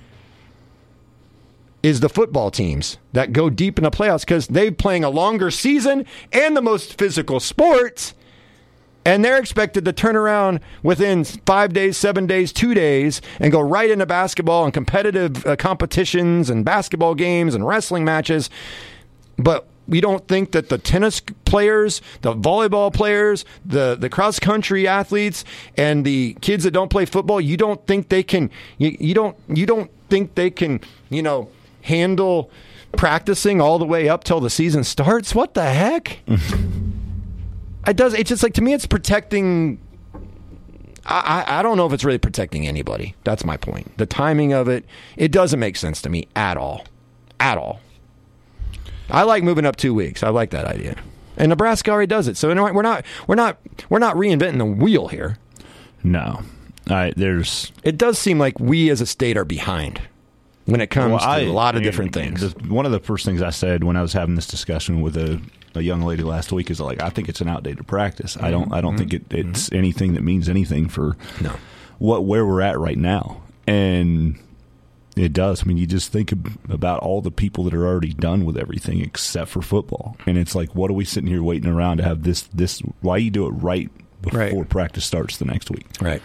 is the football teams that go deep in the playoffs because they're playing a longer season and the most physical sport, and they're expected to turn around within five days, seven days, two days, and go right into basketball and competitive uh, competitions and basketball games and wrestling matches. But we don't think that the tennis players, the volleyball players, the, the cross-country athletes, and the kids that don't play football, you don't think they can, you, you don't, you don't think they can, you know, handle practicing all the way up till the season starts? What the heck? It does. It's just like, to me, it's protecting. I, I, I don't know if it's really protecting anybody. That's my point. The timing of it, it doesn't make sense to me at all. At all. I like moving up two weeks. I like that idea. And Nebraska already does it. So we're not we're not we're not reinventing the wheel here. No. I, there's It does seem like we as a state are behind when it comes well, I, to a lot of I mean, different things. The, one of the first things I said when I was having this discussion with a, a young lady last week is like, I think it's an outdated practice. Mm-hmm. I don't I don't mm-hmm. think it, it's mm-hmm. anything that means anything for no. what where we're at right now. And it does. I mean, you just think about all the people that are already done with everything except for football. And it's like, what are we sitting here waiting around to have this this why you do it right before right. practice starts the next week? Right.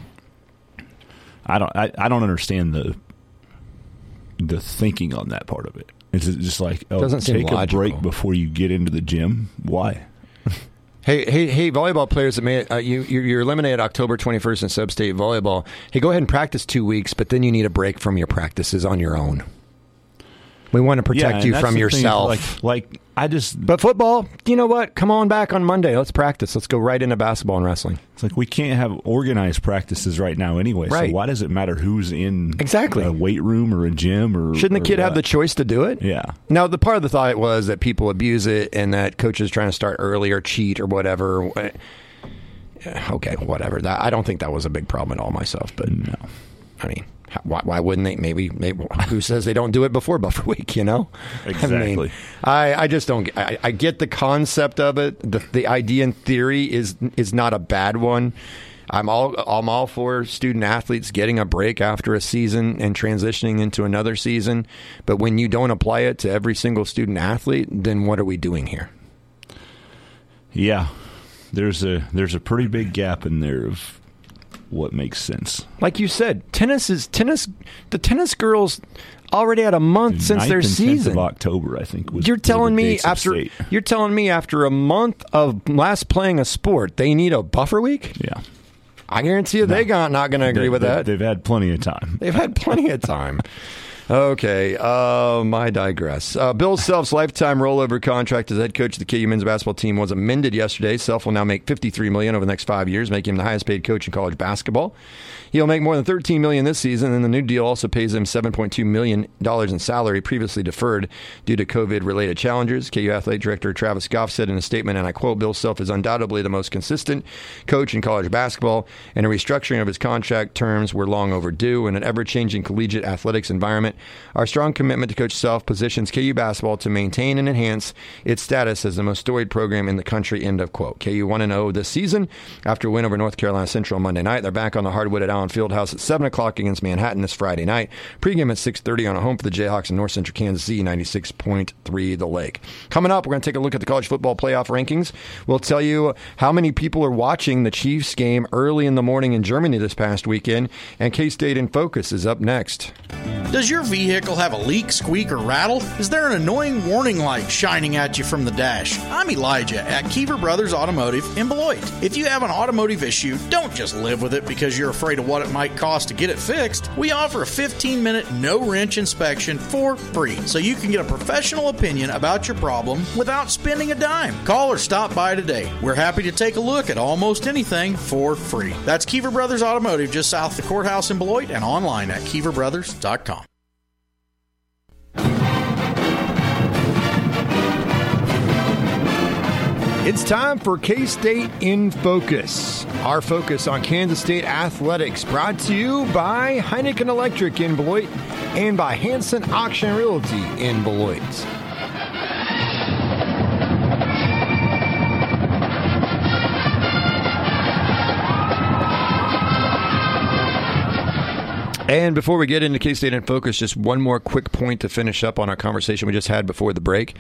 I don't I, I don't understand the the thinking on that part of it. It's just like, oh, Doesn't take seem a logical. break before you get into the gym. Why? Hey, hey, hey! Volleyball players that may uh, you you're eliminated October twenty-first in sub-state volleyball. Hey, go ahead and practice two weeks, but then you need a break from your practices on your own. We want to protect yeah, you from yourself. Like, like I just. But football, you know what? Come on back on Monday. Let's practice. Let's go right into basketball and wrestling. It's like we can't have organized practices right now anyway. Right. So why does it matter who's in exactly a weight room or a gym or? Shouldn't the or kid what? have the choice to do it? Yeah. Now, the part of the thought was that people abuse it and that coaches trying to start early or cheat or whatever. Okay, whatever. That I don't think that was a big problem at all myself. But no, I mean. Why, why wouldn't they? Maybe, maybe. Who says they don't do it before buffer week? You know, exactly. I mean, I, I just don't. I, I get the concept of it. The, the idea in theory is is not a bad one. I'm all I'm all for student athletes getting a break after a season and transitioning into another season. But when you don't apply it to every single student athlete, then what are we doing here? Yeah, there's a there's a pretty big gap in there of what makes sense. Like you said, tennis is tennis. The tennis girls already had a month the since their and season. Of October, I think. Was you're telling me after state. you're telling me after a month of last playing a sport, they need a buffer week? Yeah, I guarantee you, no. they're not going to agree they, with they, that. They've had plenty of time. They've had plenty of time. Okay, um, I digress. Uh, Bill Self's lifetime rollover contract as head coach of the K U men's basketball team was amended yesterday. Self will now make fifty-three million dollars over the next five years, making him the highest paid coach in college basketball. He'll make more than thirteen million dollars this season, and the new deal also pays him seven point two million dollars in salary previously deferred due to COVID-related challenges. K U Athletic Director Travis Goff said in a statement, and I quote, Bill Self is undoubtedly the most consistent coach in college basketball, and a restructuring of his contract terms were long overdue. In an ever-changing collegiate athletics environment, Management. Our strong commitment to coach self positions K U basketball to maintain and enhance its status as the most storied program in the country, end of quote. K U one and oh this season after a win over North Carolina Central on Monday night. They're back on the hardwood at Allen Fieldhouse at seven o'clock against Manhattan this Friday night. Pregame at six thirty on a home for the Jayhawks in North Central Kansas City, ninety-six point three The Lake. Coming up, we're going to take a look at the college football playoff rankings. We'll tell you how many people are watching the Chiefs game early in the morning in Germany this past weekend, and K-State in Focus is up next. Does your vehicle have a leak, squeak, or rattle? Is there an annoying warning light shining at you from the dash? I'm Elijah at Kiever Brothers Automotive in Beloit. If you have an automotive issue, don't just live with it because you're afraid of what it might cost to get it fixed. We offer a fifteen minute no-wrench inspection for free, so you can get a professional opinion about your problem without spending a dime. Call or stop by today. We're happy to take a look at almost anything for free. That's Kiever Brothers Automotive just south of the courthouse in Beloit and online at kiever brothers dot com. It's time for K-State in Focus. Our focus on Kansas State athletics, brought to you by Heineken Electric in Beloit and by Hanson Auction Realty in Beloit. And before we get into K-State in Focus, just one more quick point to finish up on our conversation we just had before the break.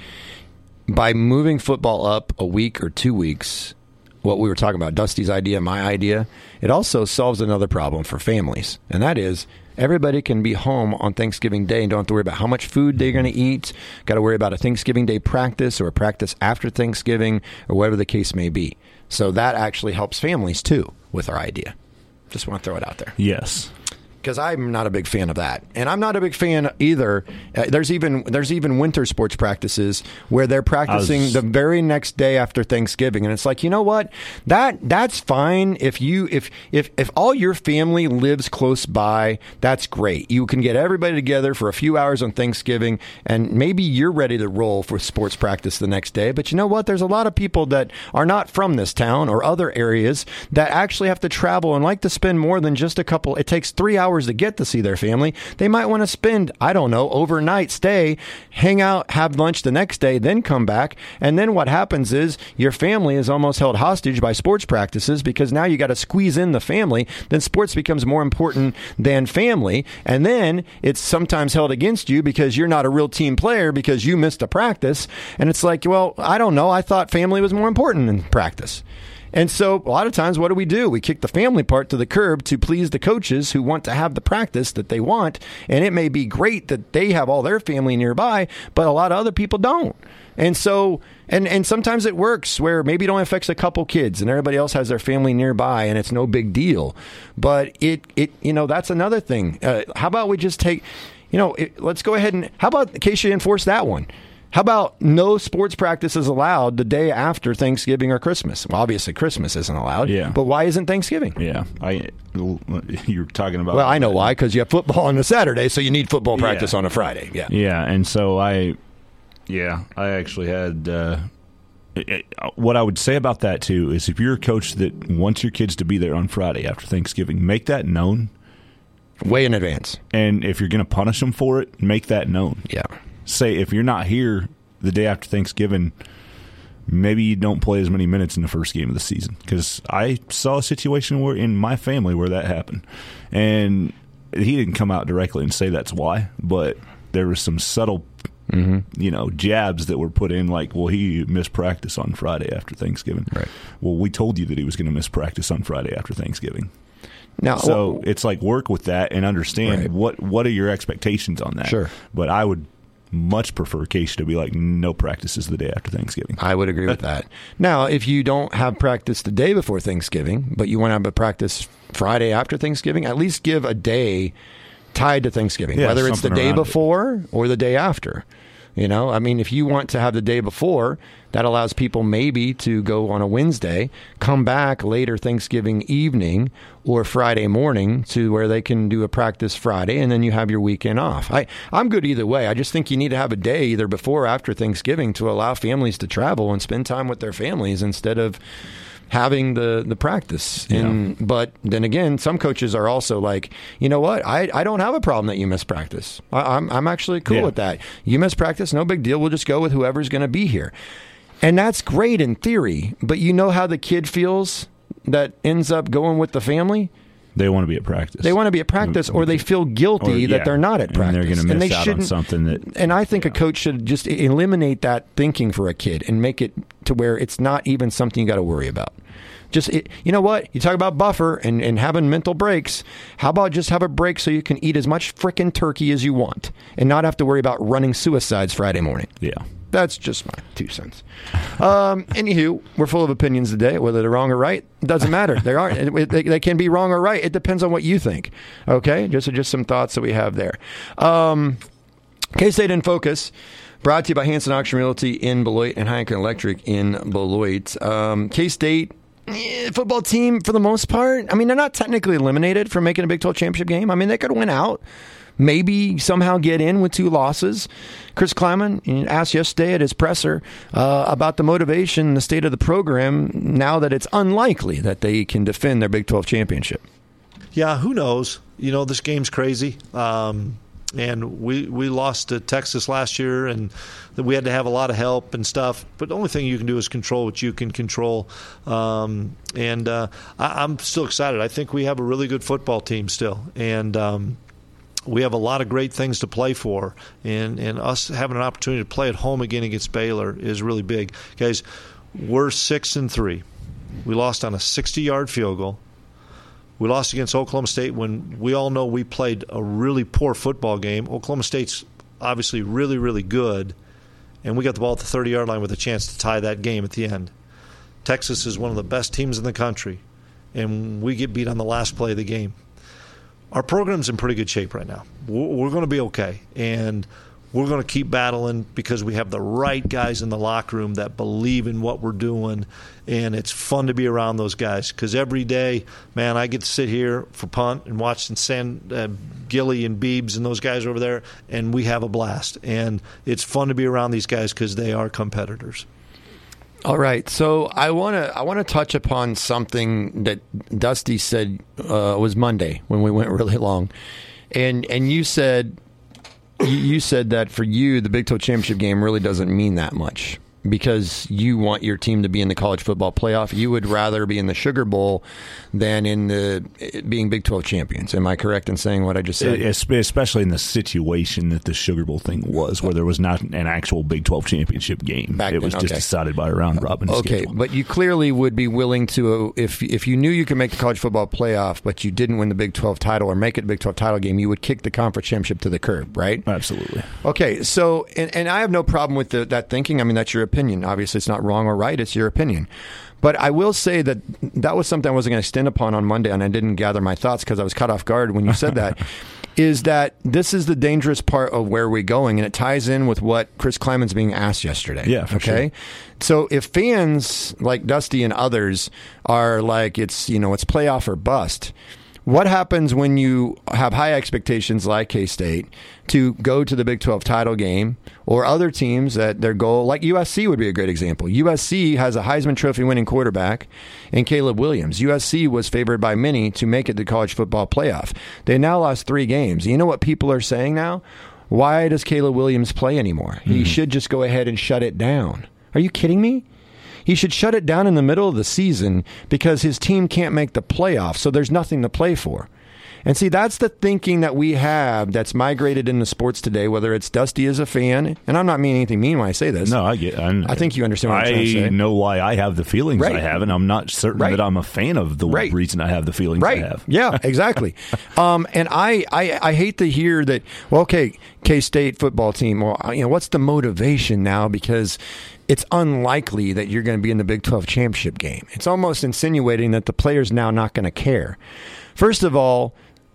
By moving football up a week or two weeks, what we were talking about, Dusty's idea, my idea, it also solves another problem for families. And that is everybody can be home on Thanksgiving Day and don't have to worry about how much food they're going to eat, got to worry about a Thanksgiving Day practice or a practice after Thanksgiving or whatever the case may be. So that actually helps families, too, with our idea. Just want to throw it out there. Yes. Because I'm not a big fan of that, and I'm not a big fan either. Uh, there's even there's even winter sports practices where they're practicing was... the very next day after Thanksgiving, and it's like, you know what, that that's fine if you if if if all your family lives close by, that's great. You can get everybody together for a few hours on Thanksgiving, and maybe you're ready to roll for sports practice the next day. But you know what? There's a lot of people that are not from this town or other areas that actually have to travel and like to spend more than just a couple. It takes three hours to get to see their family. They might want to spend, I don't know, overnight stay, hang out, have lunch the next day, then come back. And then what happens is your family is almost held hostage by sports practices because now you got to squeeze in the family. Then sports becomes more important than family. And then it's sometimes held against you because you're not a real team player because you missed a practice. And it's like, well, I don't know. I thought family was more important than practice. And so a lot of times, what do we do? We kick the family part to the curb to please the coaches who want to have the practice that they want. And it may be great that they have all their family nearby, but a lot of other people don't. And so, and, and sometimes it works where maybe it only affects a couple kids and everybody else has their family nearby and it's no big deal. But it, it you know, that's another thing. Uh, how about we just take, you know, it, let's go ahead and, how about, in case you enforce that one? How about no sports practices allowed the day after Thanksgiving or Christmas? Well, obviously Christmas isn't allowed. Yeah. But why isn't Thanksgiving? Yeah. I you're talking about. Well, I know why, because you have football on a Saturday, so you need football practice yeah. on a Friday. Yeah. Yeah, and so I, yeah, I actually had. Uh, it, what I would say about that too is if you're a coach that wants your kids to be there on Friday after Thanksgiving, make that known. Way in advance. And if you're going to punish them for it, make that known. Yeah. Say if you're not here the day after Thanksgiving, maybe you don't play as many minutes in the first game of the season. Because I saw a situation where in my family where that happened. And he didn't come out directly and say that's why, but there was some subtle mm-hmm. you know, jabs that were put in like, well, he missed practice on Friday after Thanksgiving. Right. Well, we told you that he was going to miss practice on Friday after Thanksgiving. Now, so well, it's like work with that and understand right. what what are your expectations on that. Sure. But I would much prefer Keisha to be like, no practices the day after Thanksgiving. I would agree with that. Now, if you don't have practice the day before Thanksgiving, but you want to have a practice Friday after Thanksgiving, at least give a day tied to Thanksgiving, yeah, whether it's the day before it. or the day after. You know, I mean, if you want to have the day before, that allows people maybe to go on a Wednesday, come back later Thanksgiving evening or Friday morning to where they can do a practice Friday, and then you have your weekend off. I, I'm good either way. I just think you need to have a day either before or after Thanksgiving to allow families to travel and spend time with their families instead of having the, the practice. And, yeah. But then again, some coaches are also like, you know what, I, I don't have a problem that you miss practice. I, I'm, I'm actually cool yeah. with that. You miss practice, no big deal. We'll just go with whoever's going to be here. And that's great in theory, but you know how the kid feels that ends up going with the family? They want to be at practice. They want to be at practice, or they feel guilty or, yeah. that they're not at practice. And they're going to miss and they out on something that... And I think yeah. a coach should just eliminate that thinking for a kid and make it to where it's not even something you got to worry about. Just, it, you know what? You talk about buffer and, and having mental breaks. How about just have a break so you can eat as much frickin' turkey as you want and not have to worry about running suicides Friday morning? Yeah. That's just my two cents. Um, anywho, we're full of opinions today. Whether they're wrong or right, doesn't matter. They aren't. They, they can be wrong or right. It depends on what you think. Okay? Just, just some thoughts that we have there. Um, K-State in Focus. Brought to you by Hanson Auction Realty in Beloit and Heineken Electric in Beloit. Um, K-State football team, for the most part, I mean, they're not technically eliminated from making a Big twelve championship game. I mean, they could win out, maybe somehow get in with two losses. Chris Kleiman asked yesterday at his presser uh, about the motivation, the state of the program, now that it's unlikely that they can defend their Big twelve championship. Yeah, who knows? You know, this game's crazy. Um And we, we lost to Texas last year, and we had to have a lot of help and stuff. But the only thing you can do is control what you can control. Um, and uh, I, I'm still excited. I think we have a really good football team still. And um, we have a lot of great things to play for. And, and us having an opportunity to play at home again against Baylor is really big. Guys, we're six and three. We lost on a sixty-yard field goal. We lost against Oklahoma State when we all know we played a really poor football game. Oklahoma State's obviously really, really good, and we got the ball at the thirty-yard line with a chance to tie that game at the end. Texas is one of the best teams in the country, and we get beat on the last play of the game. Our program's in pretty good shape right now. We're going to be okay, and we're going to keep battling because we have the right guys in the locker room that believe in what we're doing, and it's fun to be around those guys because every day, man, I get to sit here for punt and watch and send uh, Gilly and Beebs and those guys over there, and we have a blast. And it's fun to be around these guys because they are competitors. All right, so I want to I want to touch upon something that Dusty said uh, was Monday when we went really long, and and you said. You said that for you, the Big twelve championship game really doesn't mean that much because you want your team to be in the college football playoff. You would rather be in the Sugar Bowl than in the being Big twelve champions. Am I correct in saying what I just said? Especially in the situation that the Sugar Bowl thing was, where there was not an actual Big twelve championship game. Back it was then, just okay. decided by a round robin Okay, schedule. But you clearly would be willing to, if if you knew you could make the college football playoff, but you didn't win the Big twelve title or make it a Big twelve title game, you would kick the conference championship to the curb, right? Absolutely. Okay, so, and, and I have no problem with the, that thinking. I mean, that's your opinion. Obviously, it's not wrong or right. It's your opinion. But I will say that that was something I wasn't going to extend upon on Monday, and I didn't gather my thoughts because I was caught off guard when you said that, is that this is the dangerous part of where we're going, and it ties in with what Chris Kleiman's being asked yesterday. Yeah, for okay? sure. So if fans like Dusty and others are like, it's, you know, it's playoff or bust, what happens when you have high expectations like K-State to go to the Big twelve title game, or other teams that their goal, like U S C would be a great example. U S C has a Heisman Trophy winning quarterback in Caleb Williams. U S C was favored by many to make it to college football playoff. They now lost three games. You know what people are saying now? Why does Caleb Williams play anymore? Mm-hmm. He should just go ahead and shut it down. Are you kidding me? He should shut it down in the middle of the season because his team can't make the playoffs, so there's nothing to play for. And see, that's the thinking that we have that's migrated into sports today, whether it's Dusty as a fan, and I'm not meaning anything mean when I say this. No, I get I'm, I think you understand what I'm I trying to say. I know why I have the feelings Right. I have, and I'm not certain Right. that I'm a fan of the Right. reason I have the feelings Right. I have. Yeah, exactly. um, and I, I, I hate to hear that, well, okay, K-State football team, well, you know, what's the motivation now? Because it's unlikely that you're going to be in the Big twelve championship game. It's almost insinuating that the player's now not going to care. First of all,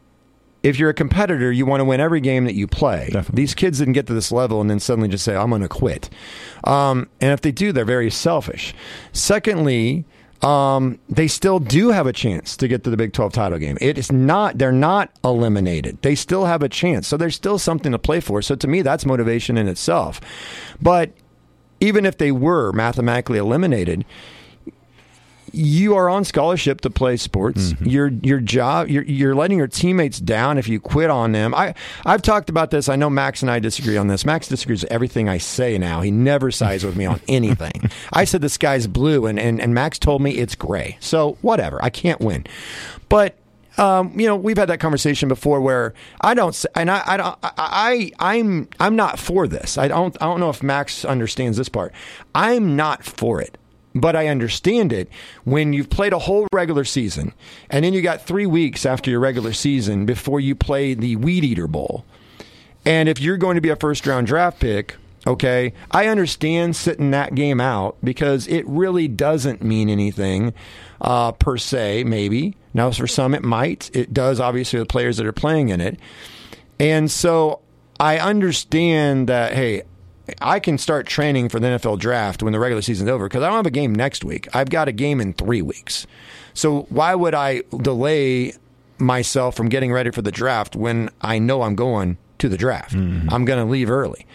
if you're a competitor, you want to win every game that you play. Definitely. These kids didn't get to this level and then suddenly just say, I'm going to quit. Um, and if they do, they're very selfish. Secondly, um, they still do have a chance to get to the Big twelve title game. It is not, they're not eliminated. They still have a chance. So there's still something to play for. So to me, that's motivation in itself. But even if they were mathematically eliminated, you are on scholarship to play sports. Mm-hmm. Your your job, you're, you're letting your teammates down if you quit on them. I, I've talked about this. I know Max and I disagree on this. Max disagrees with everything I say now. He never sides with me on anything. I said the sky's blue, and, and, and Max told me it's gray. So whatever. I can't win. But Um, you know, we've had that conversation before where I don't, and I, I don't, I, I, I'm, I'm not for this. I don't, I don't know if Max understands this part. I'm not for it, but I understand it when you've played a whole regular season and then you got three weeks after your regular season before you play the Weed Eater Bowl. And if you're going to be a first round draft pick, okay, I understand sitting that game out because it really doesn't mean anything uh, per se, maybe. Now, for some, it might. It does, obviously, the players that are playing in it. And so I understand that, hey, I can start training for the N F L draft when the regular season's over because I don't have a game next week. I've got a game in three weeks. So why would I delay myself from getting ready for the draft when I know I'm going to the draft? Mm-hmm. I'm going to leave early.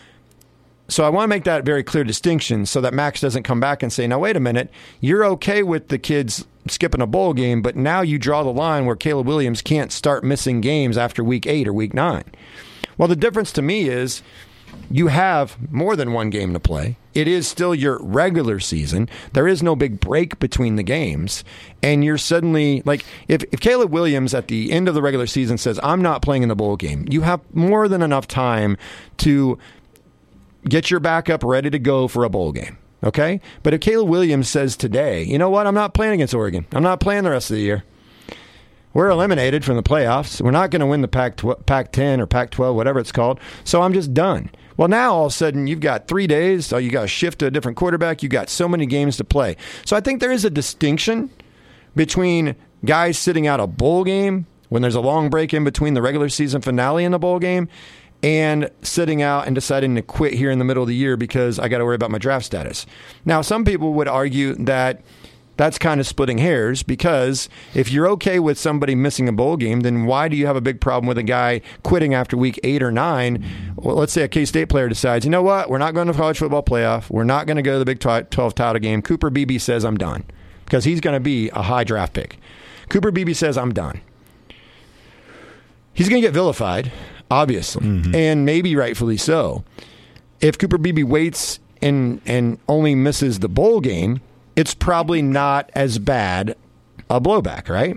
So I want to make that very clear distinction so that Max doesn't come back and say, now, wait a minute, you're okay with the kids skipping a bowl game, but now you draw the line where Caleb Williams can't start missing games after week eight or week nine. Well, the difference to me is you have more than one game to play. It is still your regular season. There is no big break between the games. And you're suddenly, like, if, if Caleb Williams at the end of the regular season says, I'm not playing in the bowl game, you have more than enough time to get your backup ready to go for a bowl game, okay? But if Caleb Williams says today, you know what, I'm not playing against Oregon. I'm not playing the rest of the year. We're eliminated from the playoffs. We're not going to win the Pac ten or Pac twelve, whatever it's called, so I'm just done. Well, now all of a sudden you've got three days, so you got to shift to a different quarterback. You got so many games to play. So I think there is a distinction between guys sitting out a bowl game when there's a long break in between the regular season finale and the bowl game and sitting out and deciding to quit here in the middle of the year because I got to worry about my draft status. Now, some people would argue that that's kind of splitting hairs because if you're okay with somebody missing a bowl game, then why do you have a big problem with a guy quitting after week eight or nine? Well, let's say a K-State player decides, you know what, we're not going to the college football playoff. We're not going to go to the Big twelve title game. Cooper Beebe says I'm done because he's going to be a high draft pick. Cooper Beebe says I'm done. He's going to get vilified, obviously, mm-hmm. and maybe rightfully so. If Cooper Beebe waits and and only misses the bowl game, it's probably not as bad a blowback, right?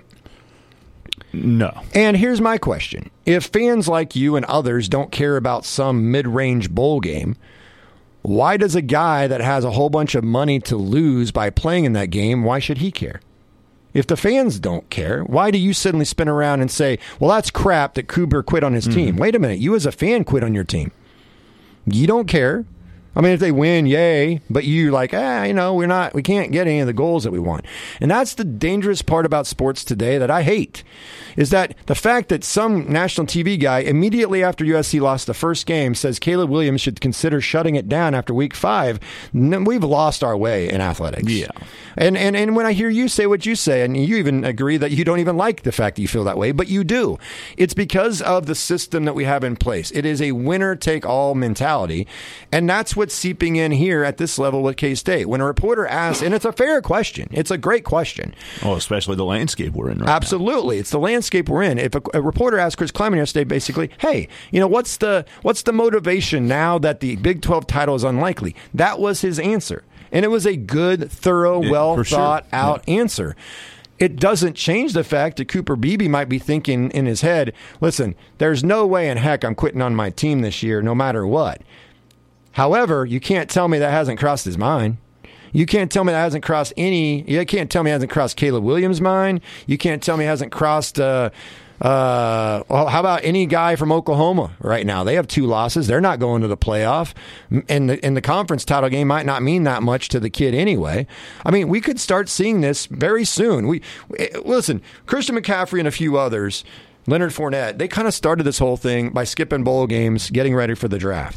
No. And here's my question. If fans like you and others don't care about some mid-range bowl game, why does a guy that has a whole bunch of money to lose by playing in that game, why should he care? If the fans don't care, why do you suddenly spin around and say, well, that's crap that Cooper quit on his mm-hmm. team? Wait a minute. You as a fan quit on your team. You don't care. I mean, if they win, yay. But you like, ah, you know, we're not, we can't get any of the goals that we want. And that's the dangerous part about sports today that I hate, is that the fact that some national T V guy immediately after U S C lost the first game says Caleb Williams should consider shutting it down after week five. We've lost our way in athletics. Yeah. And, and and when I hear you say what you say, and you even agree that you don't even like the fact that you feel that way, but you do. It's because of the system that we have in place. It is a winner-take-all mentality, and that's what's seeping in here at this level with K-State. When a reporter asks, and it's a fair question, it's a great question. Oh, especially the landscape we're in right Absolutely. now. It's the landscape we're in. If a, a reporter asked Chris Kleiman yesterday, basically, hey, you know, what's the what's the motivation now that the Big twelve title is unlikely? That was his answer. And it was a good, thorough, well-thought-out yeah. answer. It doesn't change the fact that Cooper Beebe might be thinking in his head, listen, there's no way in heck I'm quitting on my team this year no matter what. However, you can't tell me that hasn't crossed his mind. You can't tell me that hasn't crossed any – you can't tell me it hasn't crossed Caleb Williams' mind. You can't tell me it hasn't crossed uh, – Uh, well, how about any guy from Oklahoma right now? They have two losses. They're not going to the playoff. And the, and the conference title game might not mean that much to the kid anyway. I mean, we could start seeing this very soon. We listen, Christian McCaffrey and a few others, Leonard Fournette, they kind of started this whole thing by skipping bowl games, getting ready for the draft.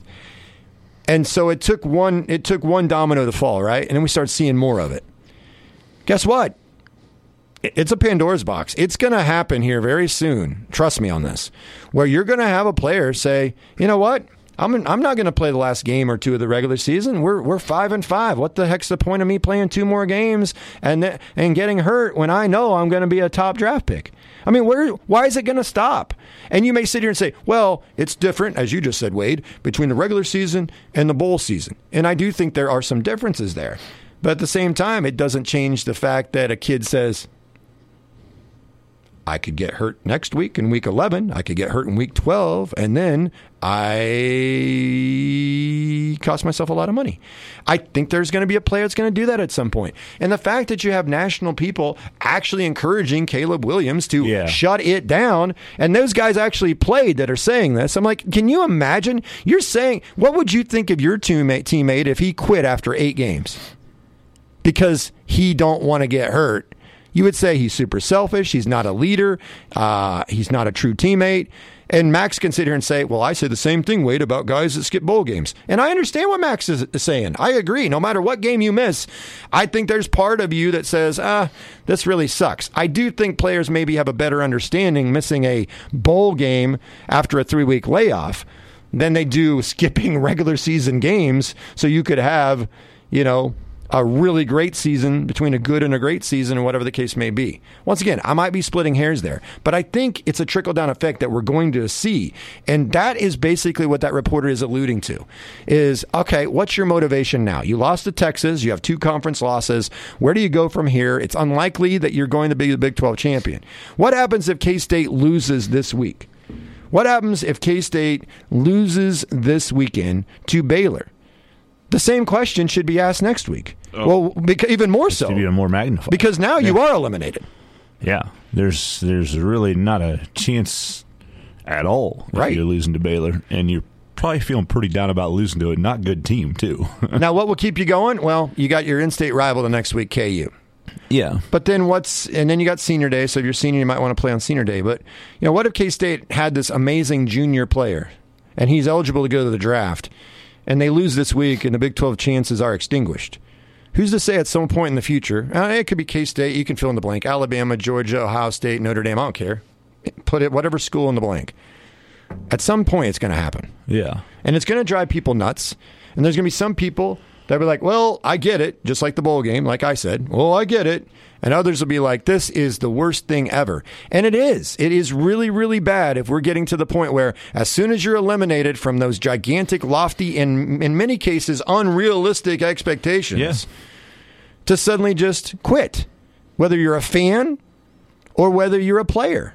And so it took one, it took one domino to fall, right? And then we started seeing more of it. Guess what? It's a Pandora's box. It's going to happen here very soon. Trust me on this. Where you're going to have a player say, you know what? I'm I'm not going to play the last game or two of the regular season. We're we're five and five. What the heck's the point of me playing two more games and th- and getting hurt when I know I'm going to be a top draft pick? I mean, where why is it going to stop? And you may sit here and say, well, it's different, as you just said, Wade, between the regular season and the bowl season. And I do think there are some differences there. But at the same time, it doesn't change the fact that a kid says, I could get hurt next week in week eleven. I could get hurt in week twelve. And then I cost myself a lot of money. I think there's going to be a player that's going to do that at some point. And the fact that you have national people actually encouraging Caleb Williams to yeah. shut it down, and those guys actually played that are saying this. I'm like, can you imagine? You're saying, what would you think of your teammate, teammate if he quit after eight games? Because he don't want to get hurt. You would say he's super selfish. He's not a leader. Uh, he's not a true teammate. And Max can sit here and say, well, I say the same thing, Wade, about guys that skip bowl games. And I understand what Max is saying. I agree. No matter what game you miss, I think there's part of you that says, ah, this really sucks. I do think players maybe have a better understanding missing a bowl game after a three-week layoff than they do skipping regular season games so you could have, you know, a really great season between a good and a great season, or whatever the case may be. Once again, I might be splitting hairs there, but I think it's a trickle-down effect that we're going to see. And that is basically what that reporter is alluding to is, okay, what's your motivation now? You lost to Texas. You have two conference losses. Where do you go from here? It's unlikely that you're going to be the Big twelve champion. What happens if K-State loses this week? What happens if K-State loses this weekend to Baylor? The same question should be asked next week. Oh. Well, because, even more so. Even more magnified. Because now yeah. you are eliminated. Yeah. There's there's really not a chance at all if right. you're losing to Baylor. And you're probably feeling pretty down about losing to a not good team, too. Now, what will keep you going? Well, you got your in-state rival the next week, K U. Yeah. But then what's, and then you got senior day. So if you're senior, you might want to play on senior day. But, you know, what if K-State had this amazing junior player and he's eligible to go to the draft, and they lose this week, and the Big twelve chances are extinguished? Who's to say at some point in the future, uh, it could be K-State, you can fill in the blank, Alabama, Georgia, Ohio State, Notre Dame, I don't care. Put it, whatever school in the blank. At some point, it's going to happen. Yeah. And it's going to drive people nuts. And there's going to be some people that be like, well, I get it, just like the bowl game, like I said. Well, I get it. And others will be like, this is the worst thing ever. And it is. It is really, really bad if we're getting to the point where as soon as you're eliminated from those gigantic, lofty, and in many cases, unrealistic expectations, yeah. to suddenly just quit, whether you're a fan or whether you're a player.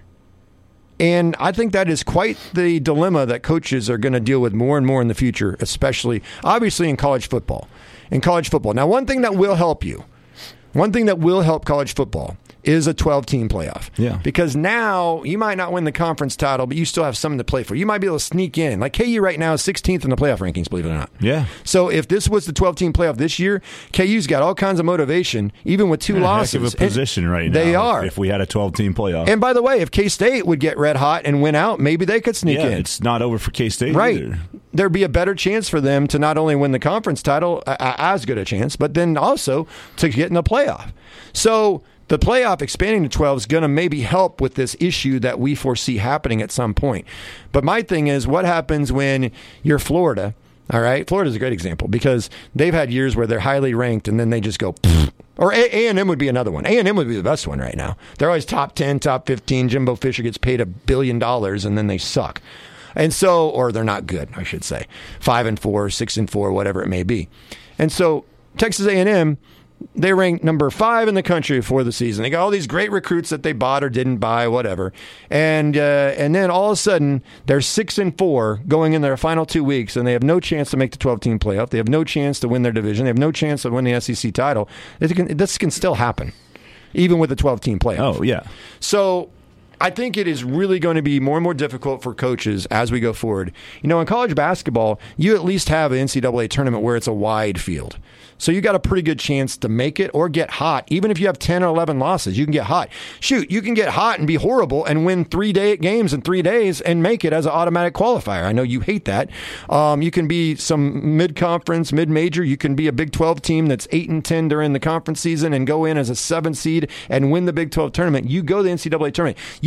And I think that is quite the dilemma that coaches are going to deal with more and more in the future, especially, obviously, in college football. In college football. Now, one thing that will help you, one thing that will help college football is a twelve-team playoff. Yeah. Because now you might not win the conference title, but you still have something to play for. You might be able to sneak in. Like K U right now is sixteenth in the playoff rankings, believe it or not. Yeah. So if this was the twelve-team playoff this year, K U's got all kinds of motivation, even with two They're losses. Heck of a position and right now. They are. If we had a twelve-team playoff. And by the way, if K-State would get red hot and win out, maybe they could sneak yeah, in. It's not over for K-State right. either. There'd be a better chance for them to not only win the conference title, uh, as good a chance, but then also to get in the playoff. So the playoff expanding to twelve is going to maybe help with this issue that we foresee happening at some point. But my thing is, what happens when you're Florida? All right, Florida's a great example because they've had years where they're highly ranked and then they just go, pfft. Or A and M would be another one. A and M would be the best one right now. They're always top ten, top fifteen. Jimbo Fisher gets paid a billion dollars and then they suck. And so, or they're not good, I should say. Five and four, six and four, whatever it may be. And so Texas A and M, they ranked number five in the country before the season. They got all these great recruits that they bought or didn't buy, whatever. And uh, and then all of a sudden, they're six and four going in their final two weeks, and they have no chance to make the twelve-team playoff. They have no chance to win their division. They have no chance to win the S E C title. This can, this can still happen, even with a twelve-team playoff. Oh, yeah. So I think it is really going to be more and more difficult for coaches as we go forward. You know, in college basketball, you at least have an N C double A tournament where it's a wide field. So you got a pretty good chance to make it or get hot. Even if you have ten or eleven losses, you can get hot. Shoot, you can get hot and be horrible and win three day games in three days and make it as an automatic qualifier. I know you hate that. Um, you can be some mid-conference, mid-major. You can be a Big twelve team that's eight and ten during the conference season and go in as a seven seed and win the Big twelve tournament. You go to the N C double A tournament. You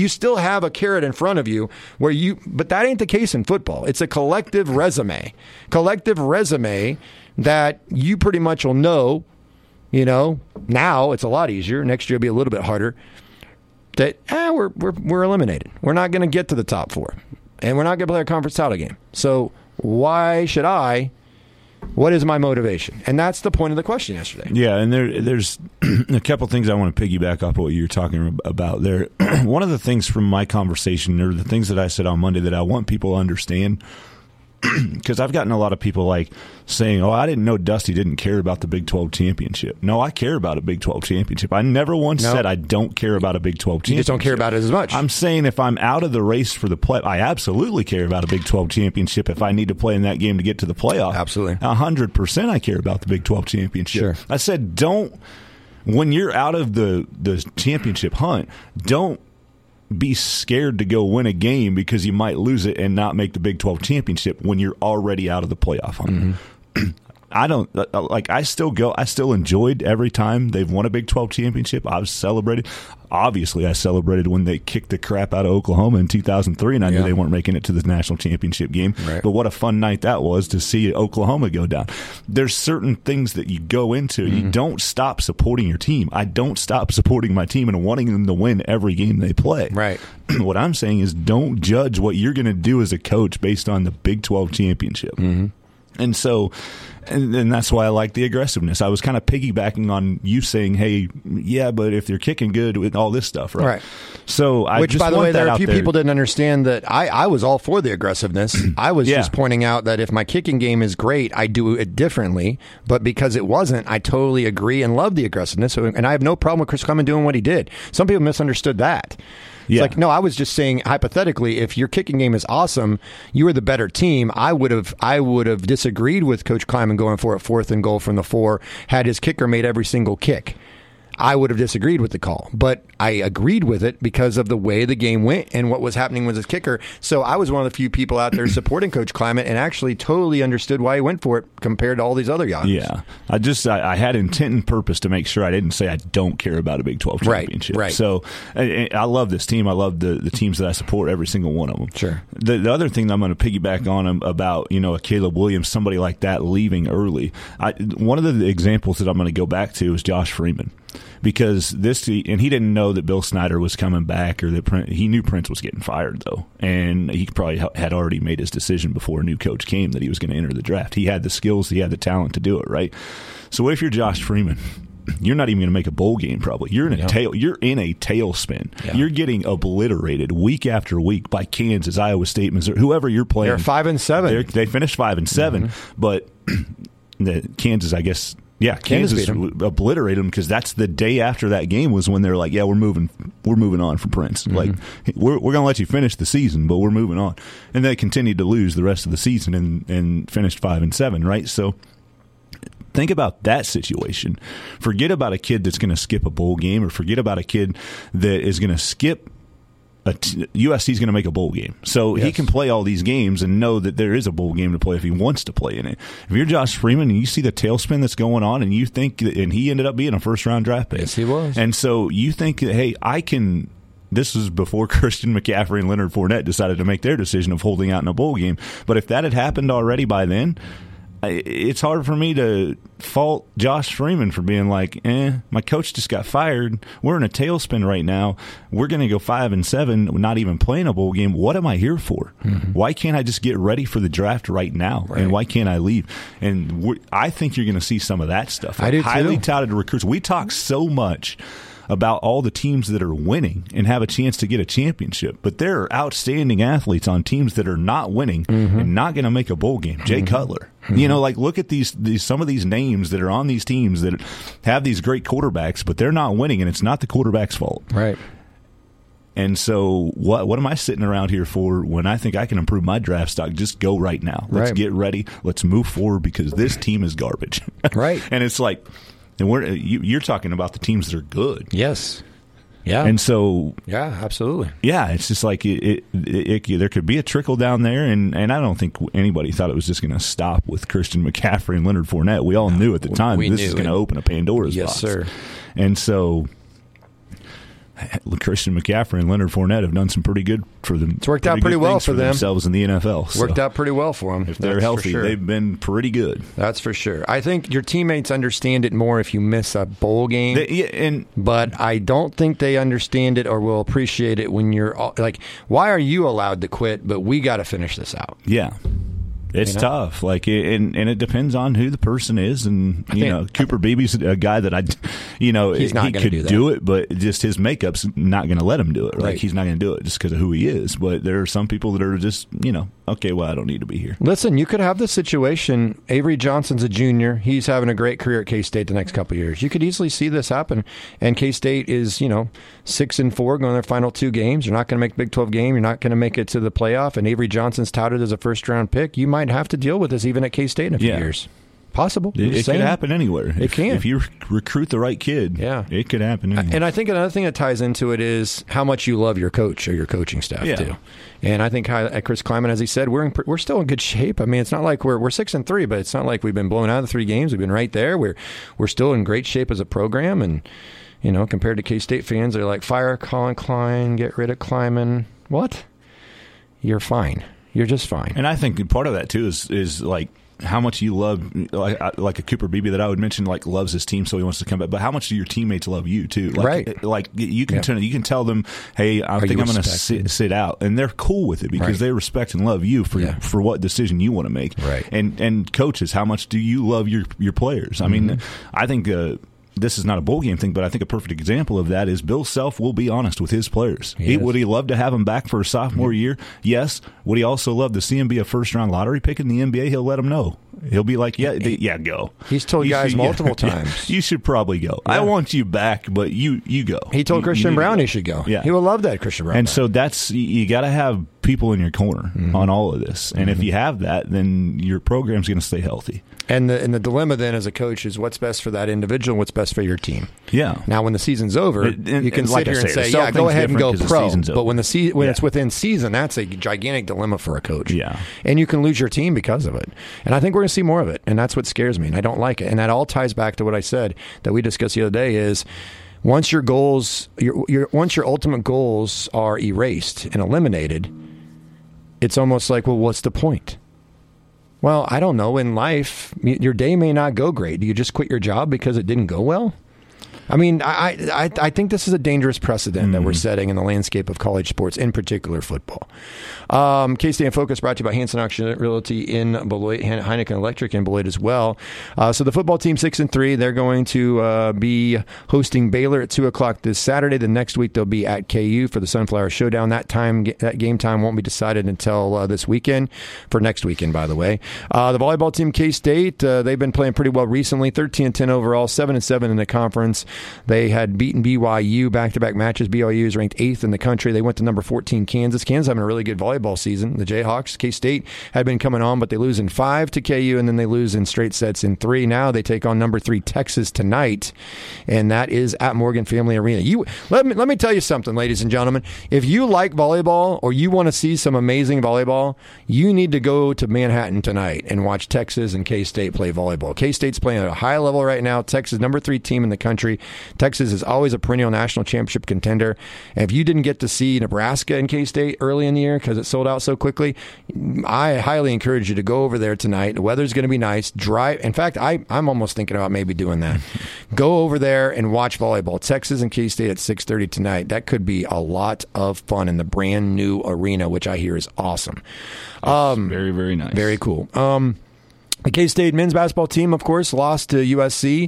you still have a carrot in front of you where you, but that ain't the case in football. It's a collective resume, collective resume that you pretty much will know, you know, now it's a lot easier. Next year will be a little bit harder. That, eh, we're, we're, we're eliminated. We're not going to get to the top four. And we're not going to play a conference title game. So why should I? What is my motivation? And that's the point of the question yesterday. Yeah, and there, there's a couple things I want to piggyback off what you were talking about there. One of the things from my conversation, or the things that I said on Monday that I want people to understand, because I've gotten a lot of people like saying, oh, I didn't know Dusty didn't care about the Big twelve championship. No, I care about a Big twelve championship. I never once no. said I don't care about a Big twelve championship. You just don't care about it as much. I'm saying if I'm out of the race for the play, I absolutely care about a Big twelve championship if I need to play in that game to get to the playoff. Absolutely. one hundred percent I care about the Big twelve championship. Sure. I said don't, when you're out of the, the championship hunt, don't be scared to go win a game because you might lose it and not make the Big twelve championship when you're already out of the playoff hunt. Mm-hmm. I don't like. I still go. I still enjoyed every time they've won a Big twelve championship. I was celebrated. Obviously, I celebrated when they kicked the crap out of Oklahoma in two thousand three, and I yeah. knew they weren't making it to the national championship game. Right. But what a fun night that was to see Oklahoma go down. There's certain things that you go into. Mm-hmm. You don't stop supporting your team. I don't stop supporting my team and wanting them to win every game they play. Right. What I'm saying is, don't judge what you're going to do as a coach based on the Big twelve championship. Mm-hmm. And so, and, and that's why I like the aggressiveness. I was kind of piggybacking on you saying, hey, yeah, but if they're kicking good with all this stuff, right? Right. So I Which, just by the want way, that there are a out few there. people didn't understand that I, I was all for the aggressiveness. I was Yeah. just pointing out that if my kicking game is great, I do it differently. But because it wasn't, I totally agree and love the aggressiveness. And I have no problem with Chris Clement doing what he did. Some people misunderstood that. It's Yeah. like, no, I was just saying hypothetically, if your kicking game is awesome, you were the better team. I would have I would have disagreed with Coach Kleiman going for a fourth and goal from the four had his kicker made every single kick. I would have disagreed with the call, but I agreed with it because of the way the game went and what was happening with his kicker. So I was one of the few people out there supporting Coach Kleiman and actually totally understood why he went for it compared to all these other guys. Yeah, I just I, I had intent and purpose to make sure I didn't say I don't care about a Big twelve championship. Right, right. So I, I love this team. I love the, the teams that I support, every single one of them. Sure. The, the other thing that I'm going to piggyback on about, you know, a Caleb Williams, somebody like that leaving early. I, one of the examples that I'm going to go back to is Josh Freeman. Because this, and he didn't know that Bill Snyder was coming back, or that he knew Prince was getting fired, though, and he probably had already made his decision before a new coach came that he was going to enter the draft. He had the skills, he had the talent to do it, right? So if you're Josh Freeman, you're not even going to make a bowl game. Probably you're in a yeah. tail. You're in a tailspin. Yeah. You're getting obliterated week after week by Kansas, Iowa State, Missouri, whoever you're playing. They're five and seven. They finished five and seven, mm-hmm. but the Kansas, I guess. Yeah, Kansas, Kansas obliterated them because that's the day after that game was when they're like, yeah, we're moving we're moving on from Prince. Mm-hmm. Like, we're we're going to let you finish the season, but we're moving on. And they continued to lose the rest of the season and, and finished five and seven, right? So think about that situation. Forget about a kid that's going to skip a bowl game, or forget about a kid that is going to skip A t- U S C is going to make a bowl game. So yes. he can play all these games and know that there is a bowl game to play if he wants to play in it. If you're Josh Freeman and you see the tailspin that's going on and you think, that, and he ended up being a first-round draft pick. Yes, he was. And so you think that, hey, I can – this was before Christian McCaffrey and Leonard Fournette decided to make their decision of holding out in a bowl game. But if that had happened already by then – it's hard for me to fault Josh Freeman for being like, eh, my coach just got fired. We're in a tailspin right now. We're going to go five and seven, not even playing a bowl game. What am I here for? Mm-hmm. Why can't I just get ready for the draft right now? Right. And why can't I leave? And we're, I think you're going to see some of that stuff. Like I do highly too. touted recruits. We talk so much about all the teams that are winning and have a chance to get a championship. But there are outstanding athletes on teams that are not winning mm-hmm. and not going to make a bowl game. Jay mm-hmm. Cutler. Mm-hmm. You know, like look at these, these some of these names that are on these teams that have these great quarterbacks, but they're not winning, and it's not the quarterback's fault. Right. And so what what am I sitting around here for when I think I can improve my draft stock? Just go right now. Let's right. get ready. Let's move forward because this team is garbage. Right. And it's like, and we're you, you're talking about the teams that are good. Yes. Yeah. And so, yeah, absolutely. Yeah, it's just like it, it, it, it, there could be a trickle down there, and, and I don't think anybody thought it was just going to stop with Christian McCaffrey and Leonard Fournette. We all knew at the time we this knew is going to open a Pandora's yes, box. Yes, sir. And so, Christian McCaffrey and Leonard Fournette have done some pretty good for them. It's worked out pretty well for, for them. themselves in the N F L. Worked so out pretty well for them. If they're That's healthy, for sure. they've been pretty good. That's for sure. I think your teammates understand it more if you miss a bowl game. They, yeah, and but I don't think they understand it or will appreciate it when you're like, why are you allowed to quit, but we got to finish this out? Yeah. It's you know? tough, like, and and it depends on who the person is, and you know, Cooper Beebe's a guy that I, you know, he's not he gonna could do, that. do it, but just his makeup's not going to let him do it. Like Right. he's not going to do it just because of who he is. But there are some people that are just, you know, okay, well, I don't need to be here. Listen, you could have this situation. Avery Johnson's a junior. He's having a great career at K-State the next couple of years. You could easily see this happen. And K-State is, you know, six and four going their final two games. You're not going to make the Big twelve game. You're not going to make it to the playoff. And Avery Johnson's touted as a first-round pick. You might have to deal with this even at K-State in a few Yeah. years. Possible. It, it could saying. happen anywhere. It if, can. if you rec- recruit the right kid. Yeah. it could happen anywhere. And I think another thing that ties into it is how much you love your coach or your coaching staff Yeah. too. And I think how, at Chris Kleiman, as he said, we're in, we're still in good shape. I mean, it's not like we're we're six and three, but it's not like we've been blown out of the three games. We've been right there. We're we're still in great shape as a program, and you know, compared to K-State fans, they're like, fire Colin Klein, get rid of Kleiman. What? You're fine. You're just fine. And I think part of that too is is like how much you love, like, like a Cooper Beebe that I would mention, like loves his team, so he wants to come back. But how much do your teammates love you too? Like, right. Like you can Yeah. turn, you can tell them, hey, I Are think you I'm going to respected? sit, sit out, and they're cool with it because Right. they respect and love you for Yeah. for what decision you want to make. Right. And and coaches, how much do you love your your players? I Mm-hmm. mean, I think. Uh, This is not a bowl game thing, but I think a perfect example of that is Bill Self will be honest with his players. He He, is. would he love to have him back for a sophomore Mm-hmm. year? Yes. Would he also love to see him be a first-round lottery pick in the N B A? He'll let him know. He'll be like, yeah, th- yeah, go. He's told You guys should- multiple yeah, times. you should probably go. I Yeah. want you back, but you you go. He told You- Christian you need to Brown go. he should go. Yeah. He would love that, Christian Brown. And back. so that's you, you got to have people in your corner Mm-hmm. on all of this. And if you have that, then your program's going to stay healthy. And the and the dilemma then as a coach is what's best for that individual and what's best for your team. Yeah. Now, when the season's over, And- and- you can and sit like I here and say, the say, self "Yeah, go thing's ahead and different go 'cause the pro." season's But over. when the se- when Yeah. it's within season, that's a gigantic dilemma for a coach. Yeah. and you can lose your team because of it. And I think we're going to see more of it, and that's what scares me. And I don't like it. And that all ties back to what I said that we discussed the other day: is once your goals, your, your once your ultimate goals are erased and eliminated, it's almost like, well, what's the point? Well, I don't know. In life, your day may not go great. Do you just quit your job because it didn't go well? I mean, I I, I think this is a dangerous precedent mm-hmm. that we're setting in the landscape of college sports, in particular football. Um, K-State in Focus brought to you by Hanson Auction Realty in Beloit, Heineken Electric in Beloit as well. Uh, so the football team six and three, they're going to uh, be hosting Baylor at two o'clock this Saturday. The next week they'll be at K U for the Sunflower Showdown. That time, that game time won't be decided until uh, this weekend. For next weekend, by the way, uh, the volleyball team K-State, uh, they've been playing pretty well recently. thirteen and ten overall, seven and seven in the conference. They had beaten B Y U back-to-back matches. B Y U is ranked eighth in the country. They went to number fourteen, Kansas. Kansas having a really good volleyball season. The Jayhawks, K-State had been coming on, but they lose in five to K U, and then they lose in straight sets in three. Now they take on number three, Texas, tonight, and that is at Morgan Family Arena. You let me let me tell you something, ladies and gentlemen. If you like volleyball or you want to see some amazing volleyball, you need to go to Manhattan tonight and watch Texas and K-State play volleyball. K-State's playing at a high level right now. Texas, number three team in the country. Texas is always a perennial national championship contender. And if you didn't get to see Nebraska and K-State early in the year because it sold out so quickly, I highly encourage you to go over there tonight. The weather's going to be nice. Drive. In fact, I, I'm almost thinking about maybe doing that. Go over there and watch volleyball. Texas and K-State at six thirty tonight. That could be a lot of fun in the brand new arena, which I hear is awesome. Um, very, very nice. Very cool. Um, The K-State men's basketball team, of course, lost to U S C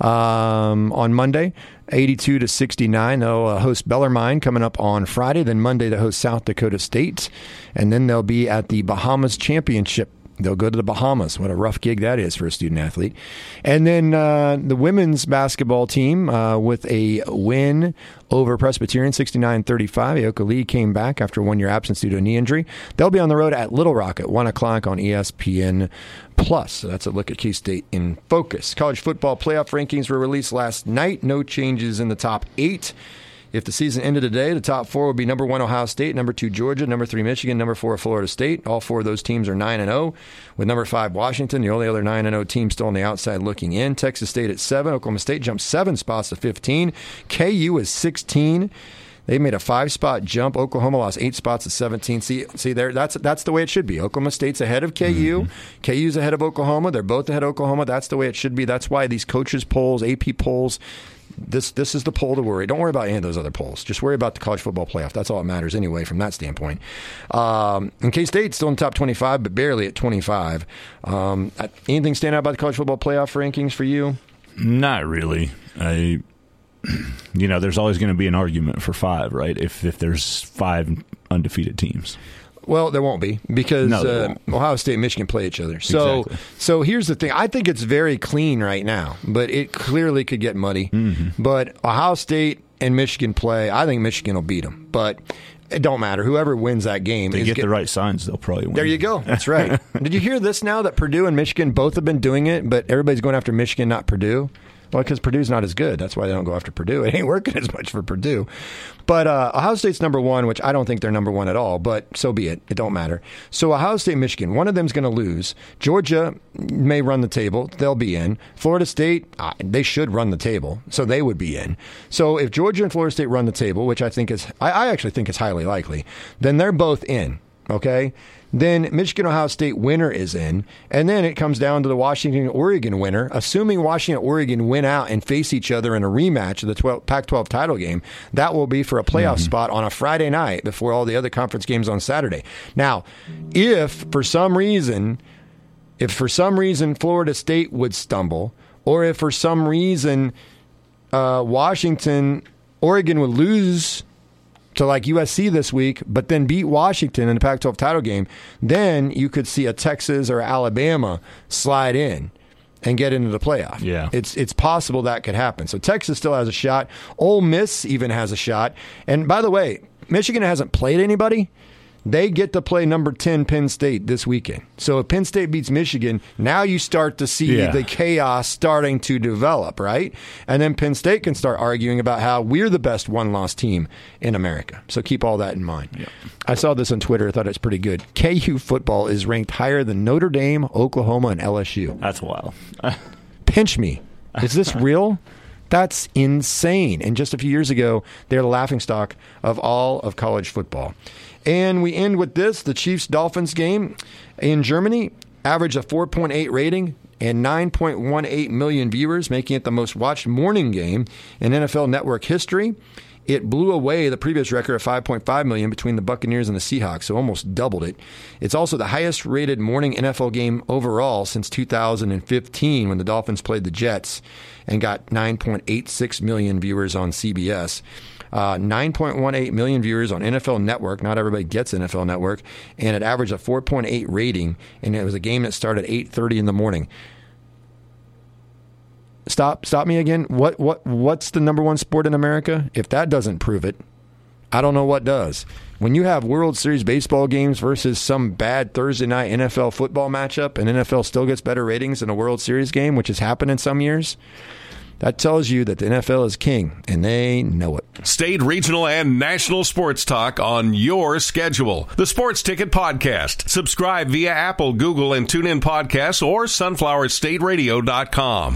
um, on Monday, eighty-two to sixty-nine. They'll uh, host Bellarmine coming up on Friday. Then Monday they host South Dakota State. And then they'll be at the Bahamas Championship. They'll go to the Bahamas. What a rough gig that is for a student athlete. And then uh, the women's basketball team uh, with a win over Presbyterian, sixty-nine thirty-five. Aoka Lee came back after a one-year absence due to a knee injury. They'll be on the road at Little Rock at one o'clock on E S P N Plus. So that's a look at K-State in Focus. College football playoff rankings were released last night. No changes in the top eight. If the season ended today, the top four would be number one Ohio State, number two Georgia, number three Michigan, number four Florida State. All four of those teams are nine and oh, with number five Washington, the only other nine and oh team still on the outside looking in. Texas State at seven. Oklahoma State jumped seven spots to fifteen. K U is sixteen. They made a five-spot jump. Oklahoma lost eight spots to seventeen. See, see there. That's that's the way it should be. Oklahoma State's ahead of K U. Mm-hmm. K U's ahead of Oklahoma. They're both ahead of Oklahoma. That's the way it should be. That's why these coaches polls, A P polls, this this is the poll to worry. Don't worry about any of those other polls. Just worry about the college football playoff. That's all that matters anyway from that standpoint. Um, and K-State's still in the top twenty-five, but barely at twenty-five. Um, anything stand out about the college football playoff rankings for you? Not really. I. You know, there's always going to be an argument for five, right? If if there's five undefeated teams. Well, there won't be because no, uh, Ohio State and Michigan play each other. So, exactly. so here's the thing. I think it's very clean right now, but it clearly could get muddy. Mm-hmm. But Ohio State and Michigan play. I think Michigan will beat them, but it don't matter. Whoever wins that game, they is get get, the right signs, they'll probably win. There you go. That's right. Did you hear this now that Purdue and Michigan both have been doing it, but everybody's going after Michigan, not Purdue? Well, because Purdue's not as good. That's why they don't go after Purdue. It ain't working as much for Purdue. But uh, Ohio State's number one, which I don't think they're number one at all, but so be it. It don't matter. So Ohio State, Michigan, one of them's going to lose. Georgia may run the table. They'll be in. Florida State, uh, they should run the table, so they would be in. So if Georgia and Florida State run the table, which I think is, I, I actually think is highly likely, then they're both in, okay? Then Michigan-Ohio State winner is in, and then it comes down to the Washington-Oregon winner. Assuming Washington and Oregon win out and face each other in a rematch of the Pac twelve title game, that will be for a playoff mm-hmm. spot on a Friday night before all the other conference games on Saturday. Now, if for some reason, if for some reason Florida State would stumble, or if for some reason uh, Washington, Oregon would lose to like U S C this week, but then beat Washington in the Pac twelve title game, then you could see a Texas or Alabama slide in and get into the playoff. Yeah. It's it's possible that could happen. So Texas still has a shot. Ole Miss even has a shot. And by the way, Michigan hasn't played anybody. They get to play number ten Penn State this weekend. So if Penn State beats Michigan, now you start to see yeah. the chaos starting to develop, right? And then Penn State can start arguing about how we're the best one-loss team in America. So keep all that in mind. Yeah. I saw this on Twitter. I thought it's pretty good. K U football is ranked higher tn Notre Dame, Oklahoma, and L S U. That's wild. Pinch me. Is this real? That's insane. And just a few years ago, they're the laughingstock of all of college football. And we end with this, the Chiefs-Dolphins game in Germany, average a four point eight rating and nine point one eight million viewers, making it the most watched morning game in N F L Network history. It blew away the previous record of five point five million between the Buccaneers and the Seahawks, so almost doubled it. It's also the highest rated morning N F L game overall since two thousand fifteen when the Dolphins played the Jets and got nine point eight six million viewers on C B S. Uh, nine point one eight million viewers on N F L Network. Not everybody gets N F L Network. And it averaged a four point eight rating, and it was a game that started at eight thirty in the morning. Stop stop me again. What what What's the number one sport in America? If that doesn't prove it, I don't know what does. When you have World Series baseball games versus some bad Thursday night N F L football matchup, and N F L still gets better ratings than a World Series game, which has happened in some years, that tells you that the N F L is king, and they know it. State, regional, and national sports talk on your schedule. The Sports Ticket Podcast. Subscribe via Apple, Google, and TuneIn Podcasts or sunflower state radio dot com.